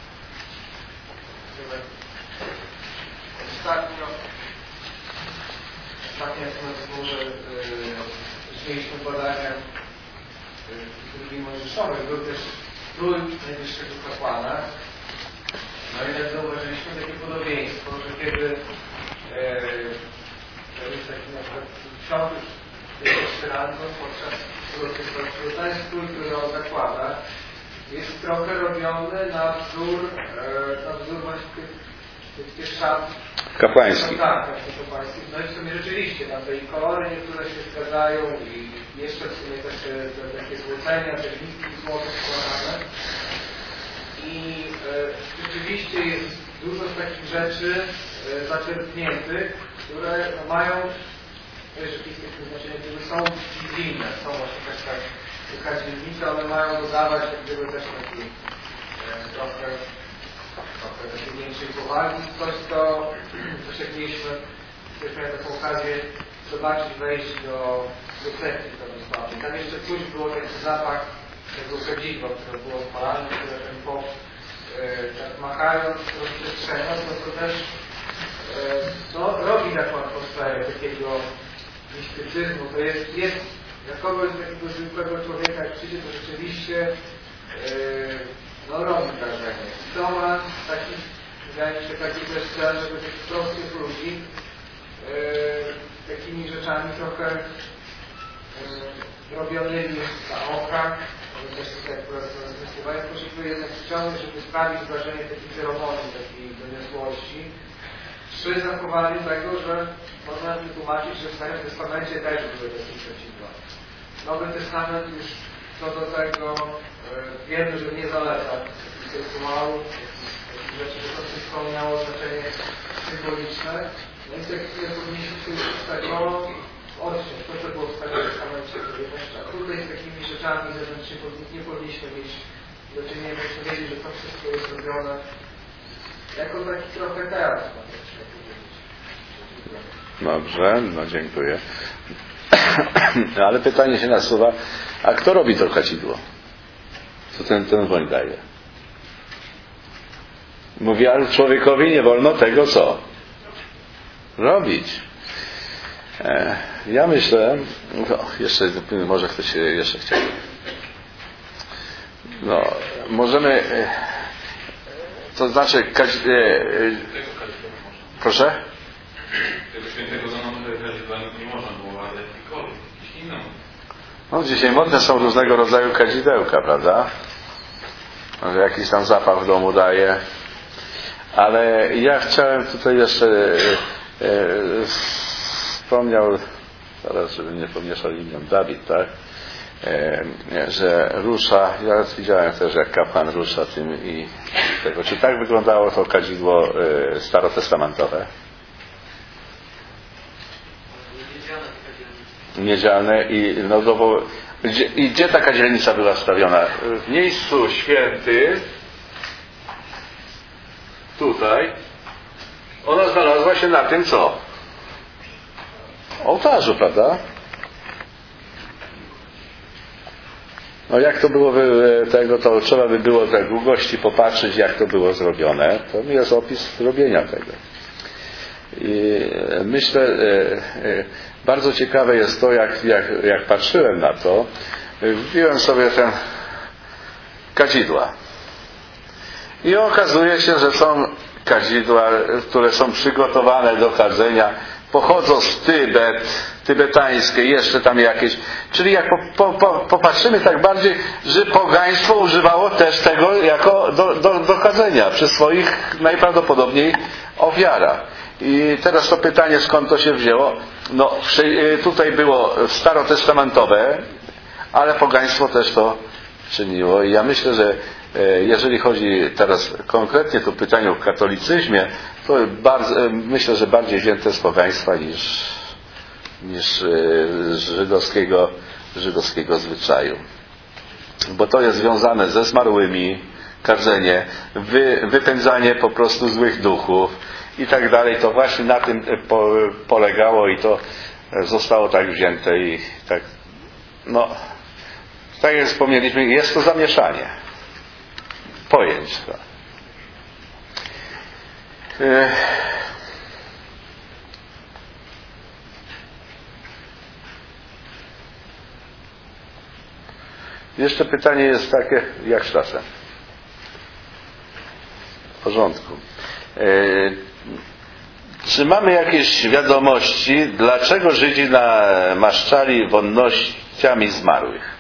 Ostatnio, ostatnio jak na zborze yy, mieliśmy badania w drugim Mojżeszowych, był też król najwyższego kapłana. No i tak zauważyliśmy takie podobieństwo, że kiedy yy, to jest taki na przykład książę jeszcze rano podczas uroczystości, to jest król, który on zakłada, jest trochę robiony na wzór, yy, na wzór właśnie tych, tych, tych szat Kapłański. No tak, właśnie kapłański. No i w sumie rzeczywiście, tam te i kolory niektóre się zgadzają i jeszcze w sumie też te takie złocenia, te listki złote składane. I e, rzeczywiście jest dużo takich rzeczy, e, e, zaczerpniętych, które mają rzeczywiste znaczenie, które są dziwne, są właśnie też tak kaźniernicze, one mają dodawać jak gdyby też taki e, trochę, trochę takiej większej powagi, coś co, coś jak mieliśmy, też miałem taką okazję zobaczyć, wejść do, do sekcji prawosławnej. Tam jeszcze czuć było taki zapach tego kadzidła, które było spalane, które ten pop e, tak machając, rozprzestrzeniając, no to też e, no, robi taką atmosferę takiego mistycyzmu. To jest, jest jak kogoś takiego zwykłego człowieka, jak przyjdzie, to rzeczywiście yy, no, robi wrażenie. I to ma taki, wydaje mi się, taki też cel, żeby tych prostych ludzi yy, takimi rzeczami trochę yy, robionymi na oka, ale też tutaj akurat zmysłowają, poszukuję jednak ściągnąć, żeby sprawić wrażenie takiej ceremonii, takiej doniosłości, przy zachowaniu tego, że można wytłumaczyć, że w Starym Testamencie też były takie przeciwne. Nowy Testament już co do tego e, wiemy, że nie zaleca takich rytuałów, takich rzeczy, że to wszystko miało znaczenie symboliczne. No i tak chwilę powinniśmy się już z tego odciąć. To, co było w Starym Testamencie, to jeszcze. A tutaj z takimi rzeczami zewnętrznymi nie powinniśmy mieć do czynienia, powinniśmy wiedzieć, że to wszystko jest robione jako taki trochę teatr. Dobrze, no dziękuję. Ale pytanie się nasuwa, a kto robi to kadzidło? Co ten, ten woń daje? Mówi, ale człowiekowi nie wolno tego co? Robić. E, ja myślę, no, jeszcze, może ktoś jeszcze chciał. No, możemy, to znaczy, kadzi, e, e, proszę? Tego świętego zanonu kadzidła nie można było, ale jakikolwiek, jakiś inny. No dzisiaj modne są różnego rodzaju kadzidełka, prawda? Może jakiś tam zapach w domu daje. Ale ja chciałem tutaj jeszcze e, e, wspomniał, zaraz żeby nie pomieszał imion, Dawid, tak? E, że rusza, ja widziałem też jak kapłan rusza tym i tego. Czy tak wyglądało to kadzidło e, starotestamentowe? Miedziane i no bo gdzie, i gdzie taka dzielnica była stawiona? W miejscu święty tutaj ona znalazła się na tym co? Ołtarzu, prawda? No jak to było tego, to trzeba by było tak długości popatrzeć, jak to było zrobione. To jest opis robienia tego. I myślę, bardzo ciekawe jest to, jak, jak, jak patrzyłem na to, wbiłem sobie ten kadzidła. I okazuje się, że są kadzidła, które są przygotowane do kadzenia, pochodzą z Tybet, tybetańskie, jeszcze tam jakieś. Czyli jak po, po, po, popatrzymy tak bardziej, że pogaństwo używało też tego jako do, do, do kadzenia przy swoich najprawdopodobniej ofiarach. I teraz to pytanie, skąd to się wzięło? No, tutaj było starotestamentowe, ale pogaństwo też to czyniło. I ja myślę, że jeżeli chodzi teraz konkretnie to pytanie o katolicyzmie, to bardzo, myślę, że bardziej wzięte z pogaństwa niż, niż żydowskiego, żydowskiego zwyczaju. Bo to jest związane ze zmarłymi, kadzenie, wy, wypędzanie po prostu złych duchów i tak dalej. To właśnie na tym po, polegało i to zostało tak wzięte i tak, no, tak jak wspomnieliśmy, jest to zamieszanie pojęć. Tak. Jeszcze pytanie jest takie, jak z czasem? W porządku. Czy mamy jakieś wiadomości, dlaczego Żydzi namaszczali wonnościami zmarłych?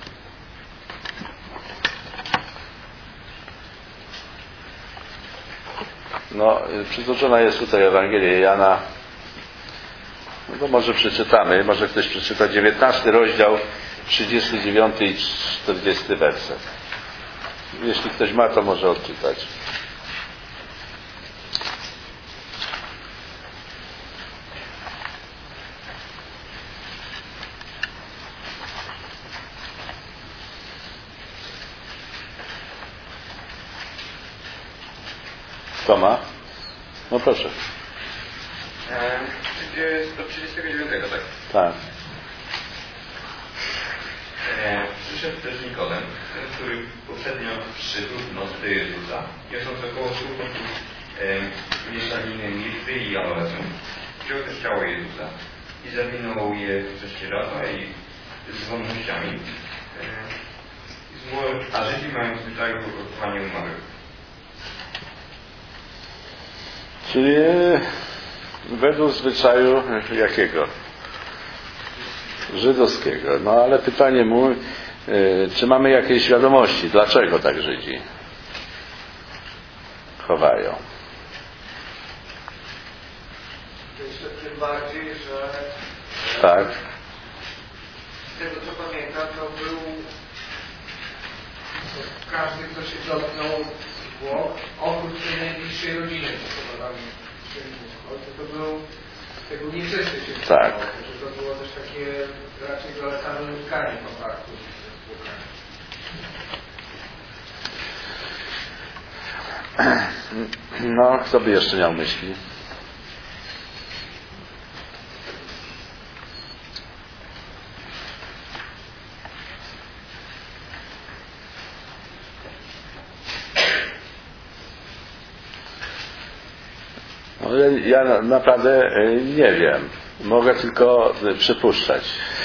No, przytoczona jest tutaj Ewangelia Jana. No to może przeczytamy, może ktoś przeczyta dziewiętnasty rozdział, trzydziesty dziewiąty i czterdziesty werset. Jeśli ktoś ma, to może odczytać. Kto ma? No proszę. Do trzydziestego dziewiątego, tak? Tak. E, przyszedł też Nikodem, ten, który poprzednio przyszedł w noc do Jezusa, niosąc około stu funtów e, mieszaniny mirty i aloesu. Wziął też ciało Jezusa i zawinął je w prześcieradła i z wonnościami. E, a Żydzi mają w zwyczaju pokrywanie umarłych. Czyli według zwyczaju jakiego? Żydowskiego. No ale pytanie mu, yy, czy mamy jakieś wiadomości, dlaczego tak Żydzi chowają? Myślę tym bardziej, że Tak. z tego co pamiętam, to był to każdy, kto się dotknął zwłok, oprócz tej najbliższej rodziny, co tam to był tego nieczysty się tak. Że to było też takie raczej zalecane unikanie kontaktu z zwłokami. No, kto by jeszcze miał myśli? No, ja naprawdę nie wiem. Mogę tylko przypuszczać.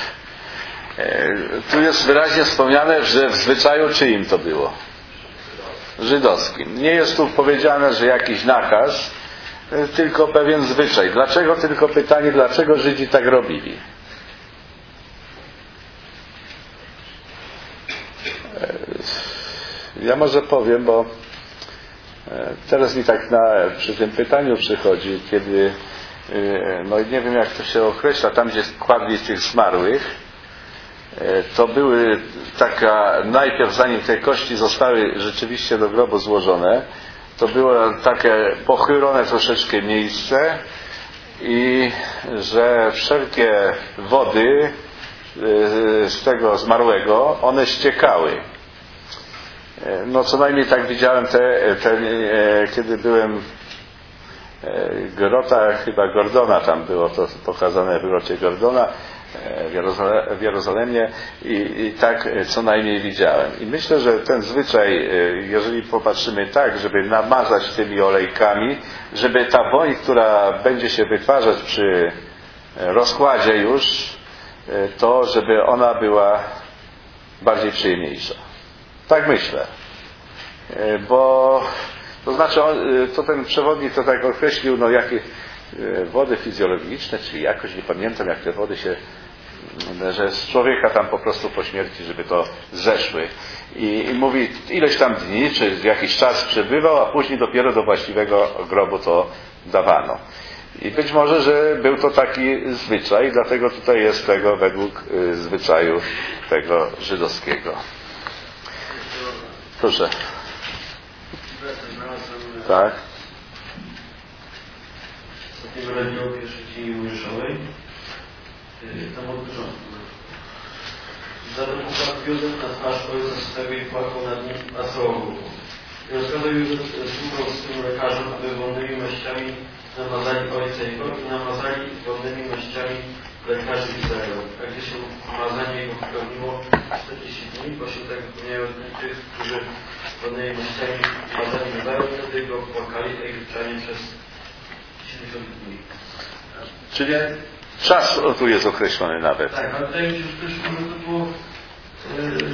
Tu jest wyraźnie wspomniane, że w zwyczaju czyim to było? Żydowskim. Nie jest tu powiedziane, że jakiś nakaz, tylko pewien zwyczaj. Dlaczego? Tylko pytanie, dlaczego Żydzi tak robili? Ja może powiem, bo teraz mi tak na, przy tym pytaniu przychodzi, kiedy, no nie wiem jak to się określa, tam gdzie kładli tych zmarłych, to były taka, najpierw zanim te kości zostały rzeczywiście do grobu złożone, to było takie pochylone troszeczkę miejsce i że wszelkie wody z tego zmarłego, one ściekały. No co najmniej tak widziałem te, te kiedy byłem Grota, chyba Gordona tam było to pokazane w grocie Gordona w, Jerozole, w Jerozolimie i, i tak co najmniej widziałem. I myślę, że ten zwyczaj, jeżeli popatrzymy tak, żeby namazać tymi olejkami, żeby ta woń, która będzie się wytwarzać przy rozkładzie już, to żeby ona była bardziej przyjemniejsza. Tak myślę. Bo to znaczy, to ten przewodnik to tak określił, no jakie wody fizjologiczne, czyli jakoś nie pamiętam jak te wody się, że z człowieka tam po prostu po śmierci, żeby to zeszły. I, i mówi, ileś tam dni, czy jakiś czas przebywał, a później dopiero do właściwego grobu to dawano. I być może, że był to taki zwyczaj, dlatego tutaj jest tego według zwyczaju tego żydowskiego. Proszę. Tak. W tym rozdziale pierwszy Księgi Mojżeszowej, tam od początku. Zabrał Józef na twarz ojca swego i płakał nad nim na całą głowę. I rozkazał Józef sługom z tym lekarzom, aby wonnymi maściami namazali ojca jego i namazali wonnymi maściami lekarzy Izraela. A gdy się namazanie jego wypełniło czterdzieści dni, pośród tego wypełniają tych, którzy wonnymi maściami namazali Izraela, wtedy go płakali Egipczanie przez siedemdziesiąt dni. Czyli czas tu jest określony nawet. Tak, ale wydaje mi się, że też może to było yy,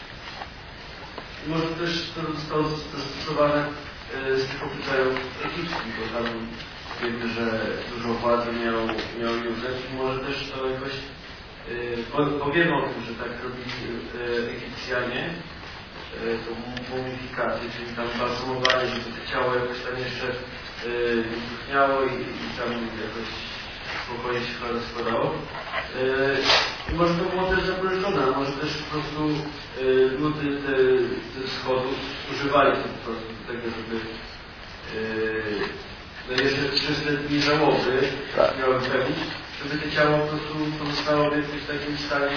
może też to zostało zastosowane yy, z tych obyczajów egipskich, bo tam wiemy, że dużo władzy miał, miał Józef i może też to jakoś yy, bo wiemy o tym, że tak robili yy, Egipcjanie, yy, to mumifikację, czyli tam balsamowanie, żeby to ciało jakoś tam jeszcze yy, wytchniało i, i tam jakoś spokojnie się rozkładało. Yy, może to było też zaproszone, może też po prostu yy, ludy te, te schodów używali to po prostu do tego, żeby yy, no jeszcze przez te dni żałoby tak. miały wypełnić, żeby to ciało po prostu pozostało w jakimś takim stanie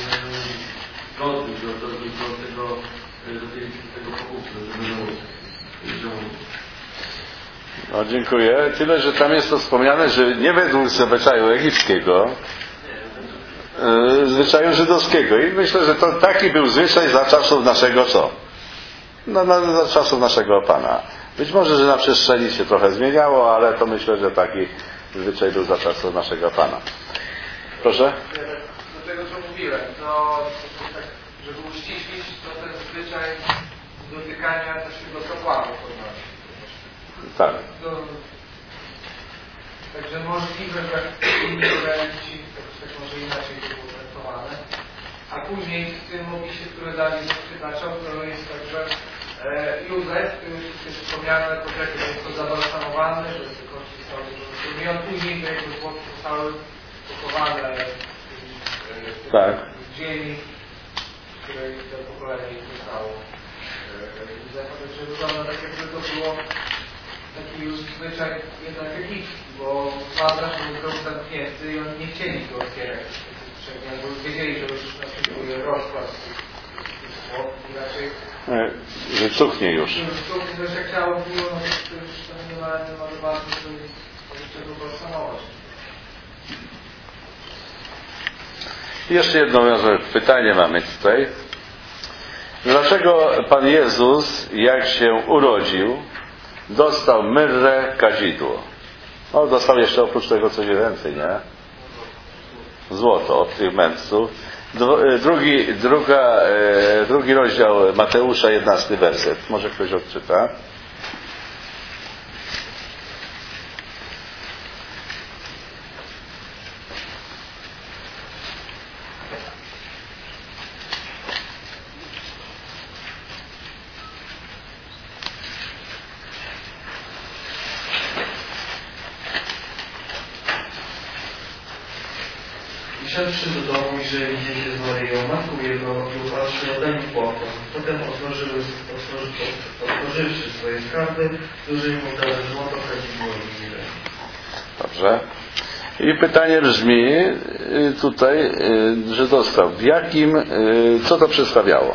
godnym do, do, do, do tego do tej, tego pokusu, żeby żałoby. No dziękuję. Tyle, że tam jest to wspomniane, że nie według zwyczaju egipskiego, yy, zwyczaju żydowskiego. I myślę, że to taki był zwyczaj za czasów naszego co? No, no, za czasów naszego Pana. Być może, że na przestrzeni się trochę zmieniało, ale to myślę, że taki zwyczaj był za czasów naszego Pana. Proszę? Do tego, co mówiłem, to tak, żeby uściślić, to ten zwyczaj dotykania też tego kapłanów odnosi. Tak. Do, także możliwe, że inni Izraelici, tak może inaczej to było traktowane. A później w tym opisie, który dali zaczynaczom, to jest tak, że e, Józef, już jest wspomniane, poczekaj, jest to zabalsamowany, że te kości zostały zrozumione. I on później jego zwłoki zostały pochowane e, tak. w ziemi, w której to pokolenie ich zostało. Józefa, także wygląda tak, jakby to było taki już zwyczaj jednak egipski, bo Mazrasz był zamknięty i oni nie chcieli go otwierać. Bo już wiedzieli, że już następuje rozkład tych słów i raczej... Że cuchnie już. Że cuchnie, że jak ciało było, no to już nie ma, nie ma zobaczyć, to jeszcze go balsamować. Jeszcze jedno pytanie mamy tutaj. Dlaczego Pan Jezus, jak się urodził, dostał myrrę, kadzidło? No, dostał jeszcze oprócz tego coś więcej, nie? Złoto od tych mędrców. Drugi, druga, drugi rozdział Mateusza, jedenasty werset. Może ktoś odczyta? Wszedłszy do domu i że widzieli z Maryją, matką jego, i upatrzy oddali płakał. Potem otworzyły, otworzywszy swoje skarby, złożyli mu dane złoto, kadzidło i mirę. Dobrze. I pytanie brzmi tutaj, że dostał. W jakim, co to przedstawiało?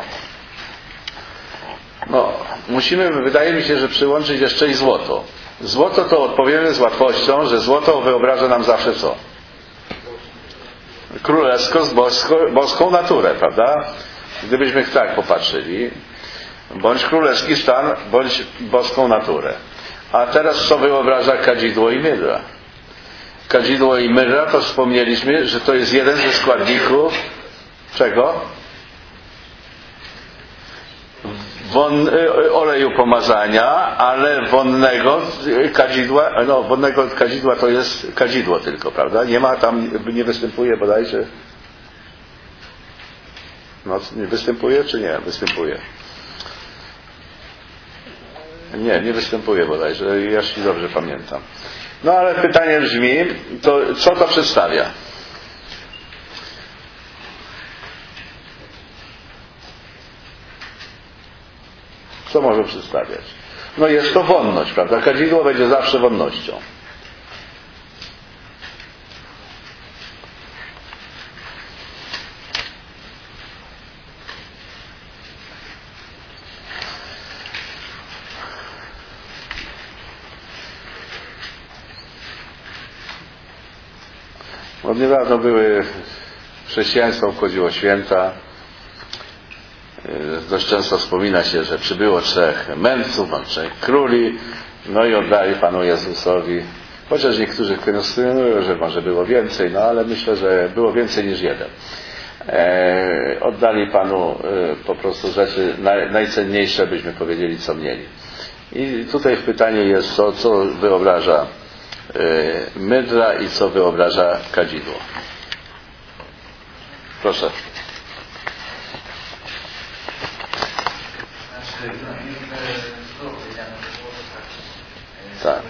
No, musimy, wydaje mi się, że przyłączyć jeszcze i złoto. Złoto to odpowiemy z łatwością, że złoto wyobraża nam zawsze co? Królewsko z boską, boską naturę, prawda? Gdybyśmy tak popatrzyli, bądź królewski stan, bądź boską naturę. A teraz co wyobraża kadzidło i myrra? Kadzidło i myrra to wspomnieliśmy, że to jest jeden ze składników czego? Won, oleju pomazania, ale wonnego kadzidła, no wonnego kadzidła to jest kadzidło tylko, prawda? Nie ma tam, nie występuje bodajże. No, nie występuje czy nie? Występuje. Nie, nie występuje bodajże, jeśli dobrze pamiętam. No ale pytanie brzmi, to co to przedstawia? Co może przedstawiać? No jest to wonność, prawda? Kadzidło będzie zawsze wonnością. Od niedawno były chrześcijaństwo obchodziło święta. Dość często wspomina się, że przybyło trzech mędrców, trzech króli, no i oddali Panu Jezusowi, chociaż niektórzy kwestionują, że może było więcej, no ale myślę, że było więcej niż jeden. E, oddali Panu e, po prostu rzeczy naj, najcenniejsze, byśmy powiedzieli, co mieli. I tutaj w pytaniu jest, co, co wyobraża e, mydra i co wyobraża kadzidło. Proszę. Tak.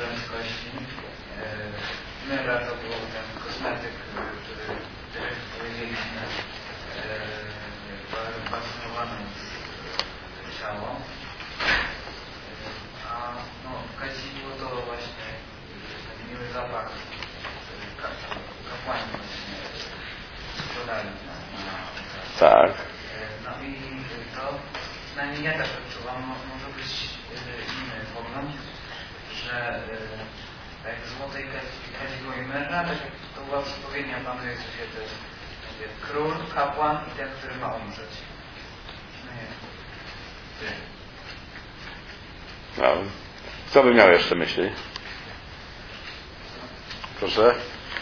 Myra to był ten kosmetyk, który powiedzieliśmy, fascynowany ciało. A no, kadzidło to właśnie ten miły zapach, kapłani właśnie podali na, na tak. No i to przynajmniej ja tak odczuwam, może być inny pogląd, że tak jak złote i kadzidło i myrra, tak jak to była przepowiednia Panu Jezusie, to jest król, kapłan i ten, który ma umrzeć. No nie. No. Kto by miał jeszcze myśli? Proszę.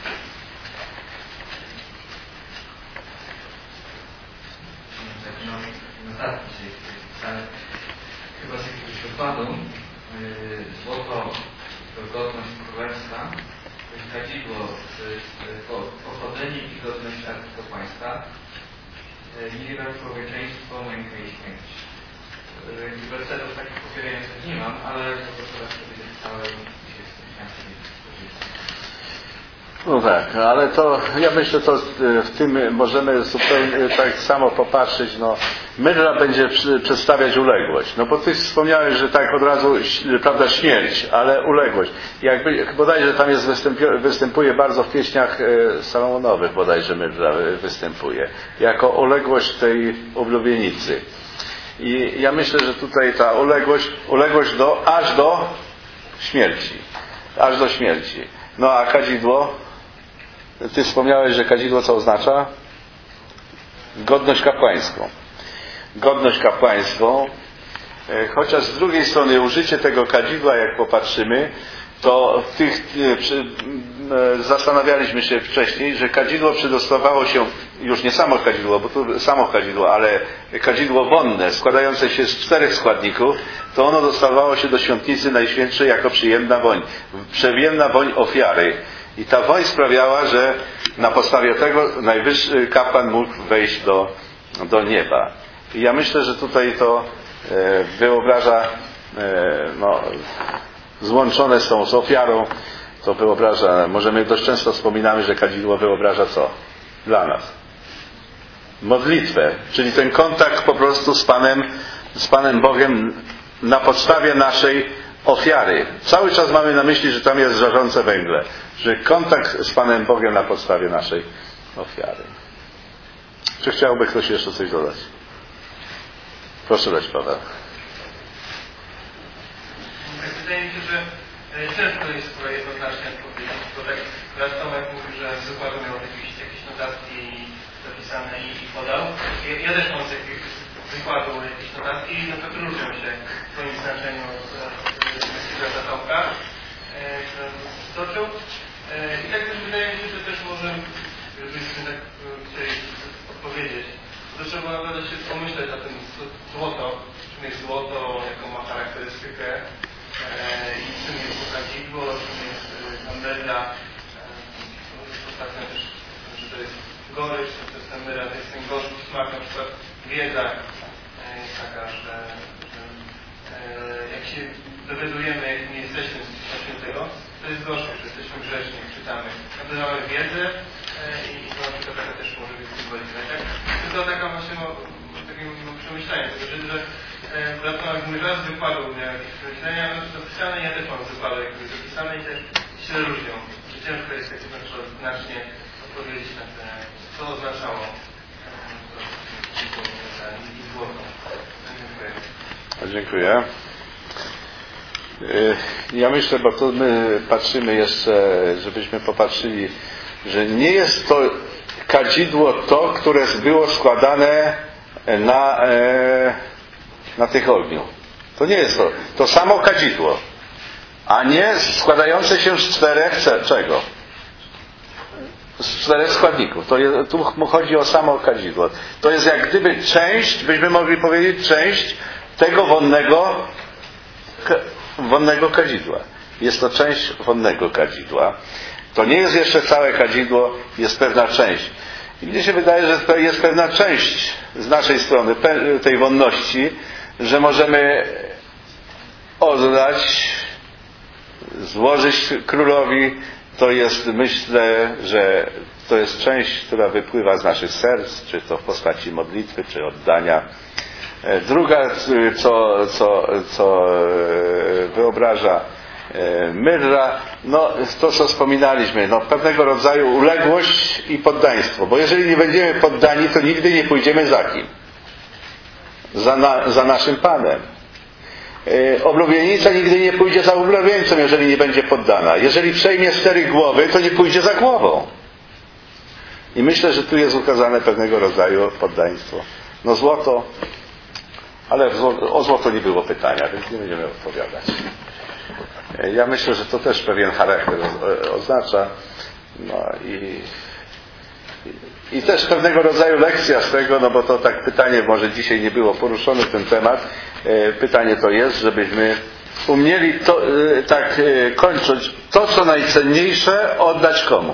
Notatki się wpisane. Chyba z jakiegoś wykładu złoto to godność królewska, kadzidło pochodzenie i godność arcykapłaństwa, mira, człowieczeństwo, męka i śmierć. Wersetów takich popierających nie mam, ale po prostu raz sobie dostałem i się z tym chciałem. No tak, ale to ja myślę, to w tym możemy zupełnie tak samo popatrzeć. No, myrra będzie przedstawiać uległość. No bo ty wspomniałeś, że tak od razu, prawda, śmierć, ale uległość. Jakby bodajże tam jest występuje bardzo w pieśniach Salomonowych, bodajże myrra występuje jako uległość tej oblubienicy. I ja myślę, że tutaj ta uległość, uległość do, aż do śmierci. Aż do śmierci. No a kadzidło? Ty wspomniałeś, że kadzidło co oznacza? Godność kapłańską. Godność kapłańską. Chociaż z drugiej strony użycie tego kadzidła, jak popatrzymy, to w tych, zastanawialiśmy się wcześniej, że kadzidło przedostawało się, już nie samo kadzidło, bo tu samo kadzidło, ale kadzidło wonne, składające się z czterech składników, to ono dostawało się do świątnicy najświętszej jako przyjemna woń. Przyjemna woń ofiary. I ta woń sprawiała, że na podstawie tego najwyższy kapłan mógł wejść do, do nieba. I ja myślę, że tutaj to e, wyobraża, e, no, złączone są z ofiarą, to wyobraża, możemy dość często wspominamy, że kadzidło wyobraża co? Dla nas. Modlitwę, czyli ten kontakt po prostu z Panem, z Panem Bogiem na podstawie naszej ofiary. Cały czas mamy na myśli, że tam jest żarzące węgle, że kontakt z Panem Bogiem na podstawie naszej ofiary. Czy chciałby ktoś jeszcze coś dodać? Proszę dać, Paweł. Wydaje mi się, że ciężko jest chyba jednoznacznie odpowiedzieć, bo tak raz Tomek mówi, że z wykładu miał jakieś, jakieś notatki zapisane i, i podał. Ja, ja też mam z jakiegoś wykładu jakieś notatki i na pewno różnią się w swoim znaczeniu od za Tomka, który stoczył. I tak też wydaje mi się, że też może, żebyśmy tak chcieli odpowiedzieć, to trzeba naprawdę się pomyśleć o tym złoto, czym jest złoto, jaką ma charakterystykę i czym jest to kadzidło, czym jest ta myrra. Ostatnio też, że to jest gorycz, to jest ta myrra, to jest ten gorzki smak, na przykład wiedza jest taka, że, że jak się dowiadujemy, jak nie jesteśmy z Pisma Świętego, to jest gorzkie, że jesteśmy grzeczni, jak czytamy. Nabywamy wiedzę i to na przykład taka też może być symboliczna. Tak? To taka właśnie no, takie no, przemyślenie, że, że brat Tomek mówi, raz z wykładu miał jakieś przemyślenia, no to zapisane, ja też mam z wykładu jakieś zapisane i te się różnią. Że ciężko jest tak znacznie odpowiedzieć na te, co oznaczało i złoto. Dziękuję. Dziękuję. Ja myślę, bo to my patrzymy jeszcze, żebyśmy popatrzyli, że nie jest to kadzidło to, które było składane na, na tych ogniu. To nie jest to. To samo kadzidło, a nie składające się z czterech czego? Z czterech składników. To jest, tu chodzi o samo kadzidło. To jest jak gdyby część, byśmy mogli powiedzieć, część tego wonnego wonnego kadzidła. Jest to część wonnego kadzidła. To nie jest jeszcze całe kadzidło, jest pewna część. I mnie się wydaje, że to jest pewna część z naszej strony tej wonności, że możemy oddać, złożyć królowi. To jest, myślę, że to jest część, która wypływa z naszych serc, czy to w postaci modlitwy, czy oddania. Druga, co, co, co wyobraża myrra, no to co wspominaliśmy, no pewnego rodzaju uległość i poddaństwo, bo jeżeli nie będziemy poddani, to nigdy nie pójdziemy za kim? za, na, za naszym Panem. Yy, oblubienica nigdy nie pójdzie za oblubieńcem, jeżeli nie będzie poddana. Jeżeli przejmie cztery głowy, to nie pójdzie za głową. I myślę, że tu jest ukazane pewnego rodzaju poddaństwo. No złoto, ale o złoto nie było pytania, więc nie będziemy odpowiadać. Ja myślę, że to też pewien charakter oznacza. No i, i też pewnego rodzaju lekcja z tego, no bo to tak pytanie, może dzisiaj nie było poruszony ten temat. Pytanie to jest, żebyśmy umieli to, tak kończąc, to co najcenniejsze oddać komu?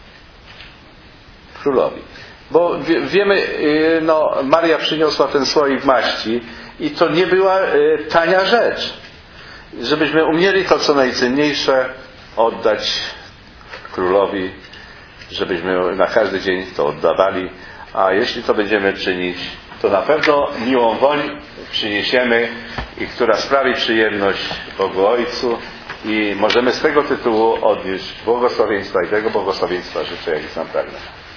Królowi. Bo wiemy, no Maria przyniosła ten słoik maści i to nie była tania rzecz. Żebyśmy umieli to co najcenniejsze oddać królowi, żebyśmy na każdy dzień to oddawali, a jeśli to będziemy czynić, to na pewno miłą woń przyniesiemy i która sprawi przyjemność Bogu Ojcu i możemy z tego tytułu odnieść błogosławieństwa i tego błogosławieństwa życzę, jak jest nam pewne.